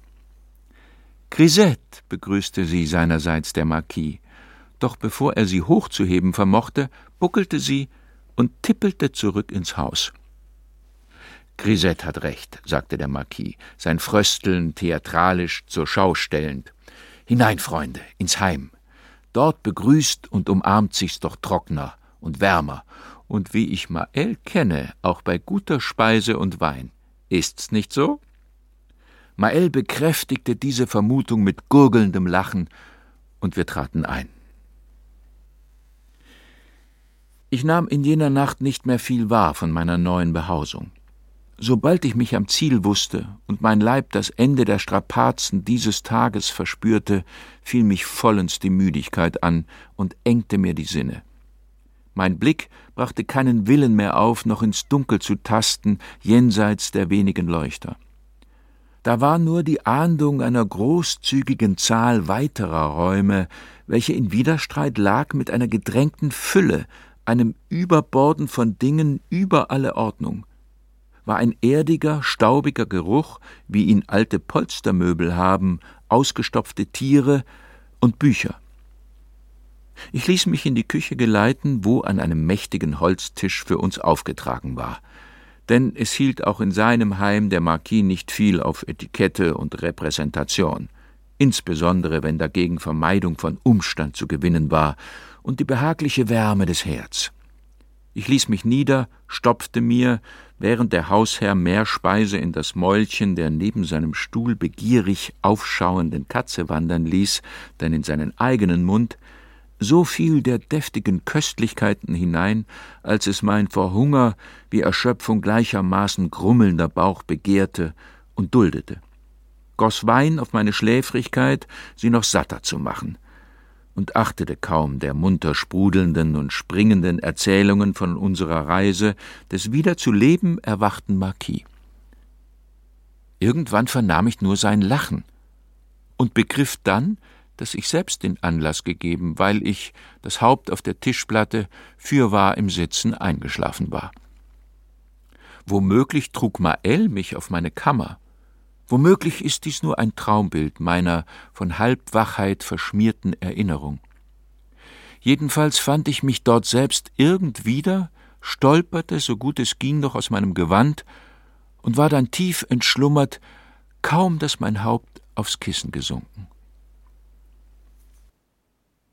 »Grisette«, begrüßte sie seinerseits der Marquis, doch bevor er sie hochzuheben vermochte, buckelte sie und tippelte zurück ins Haus. »Grisette hat recht«, sagte der Marquis, sein Frösteln theatralisch zur Schau stellend. »Hinein, Freunde, ins Heim. Dort begrüßt und umarmt sich's doch trockener und wärmer, und wie ich Mael kenne, auch bei guter Speise und Wein. Ist's nicht so?« Mael bekräftigte diese Vermutung mit gurgelndem Lachen, und wir traten ein. Ich nahm in jener Nacht nicht mehr viel wahr von meiner neuen Behausung. Sobald ich mich am Ziel wusste und mein Leib das Ende der Strapazen dieses Tages verspürte, fiel mich vollends die Müdigkeit an und engte mir die Sinne. Mein Blick brachte keinen Willen mehr auf, noch ins Dunkel zu tasten, jenseits der wenigen Leuchter. Da war nur die Ahndung einer großzügigen Zahl weiterer Räume, welche in Widerstreit lag mit einer gedrängten Fülle, einem Überborden von Dingen über alle Ordnung. War ein erdiger, staubiger Geruch, wie ihn alte Polstermöbel haben, ausgestopfte Tiere und Bücher. Ich ließ mich in die Küche geleiten, wo an einem mächtigen Holztisch für uns aufgetragen war. Denn es hielt auch in seinem Heim der Marquis nicht viel auf Etikette und Repräsentation, insbesondere wenn dagegen Vermeidung von Umstand zu gewinnen war und die behagliche Wärme des Herds. Ich ließ mich nieder, stopfte mir, während der Hausherr mehr Speise in das Mäulchen der neben seinem Stuhl begierig aufschauenden Katze wandern ließ, denn in seinen eigenen Mund, so viel der deftigen Köstlichkeiten hinein, als es mein vor Hunger wie Erschöpfung gleichermaßen grummelnder Bauch begehrte und duldete, goss Wein auf meine Schläfrigkeit, sie noch satter zu machen, und achtete kaum der munter sprudelnden und springenden Erzählungen von unserer Reise des wieder zu Leben erwachten Marquis. Irgendwann vernahm ich nur sein Lachen und begriff dann, dass ich selbst den Anlass gegeben, weil ich, das Haupt auf der Tischplatte, fürwahr im Sitzen eingeschlafen war. Womöglich trug Mael mich auf meine Kammer. Womöglich ist dies nur ein Traumbild meiner von Halbwachheit verschmierten Erinnerung. Jedenfalls fand ich mich dort selbst irgend wieder, stolperte, so gut es ging, noch aus meinem Gewand und war dann tief entschlummert, kaum dass mein Haupt aufs Kissen gesunken.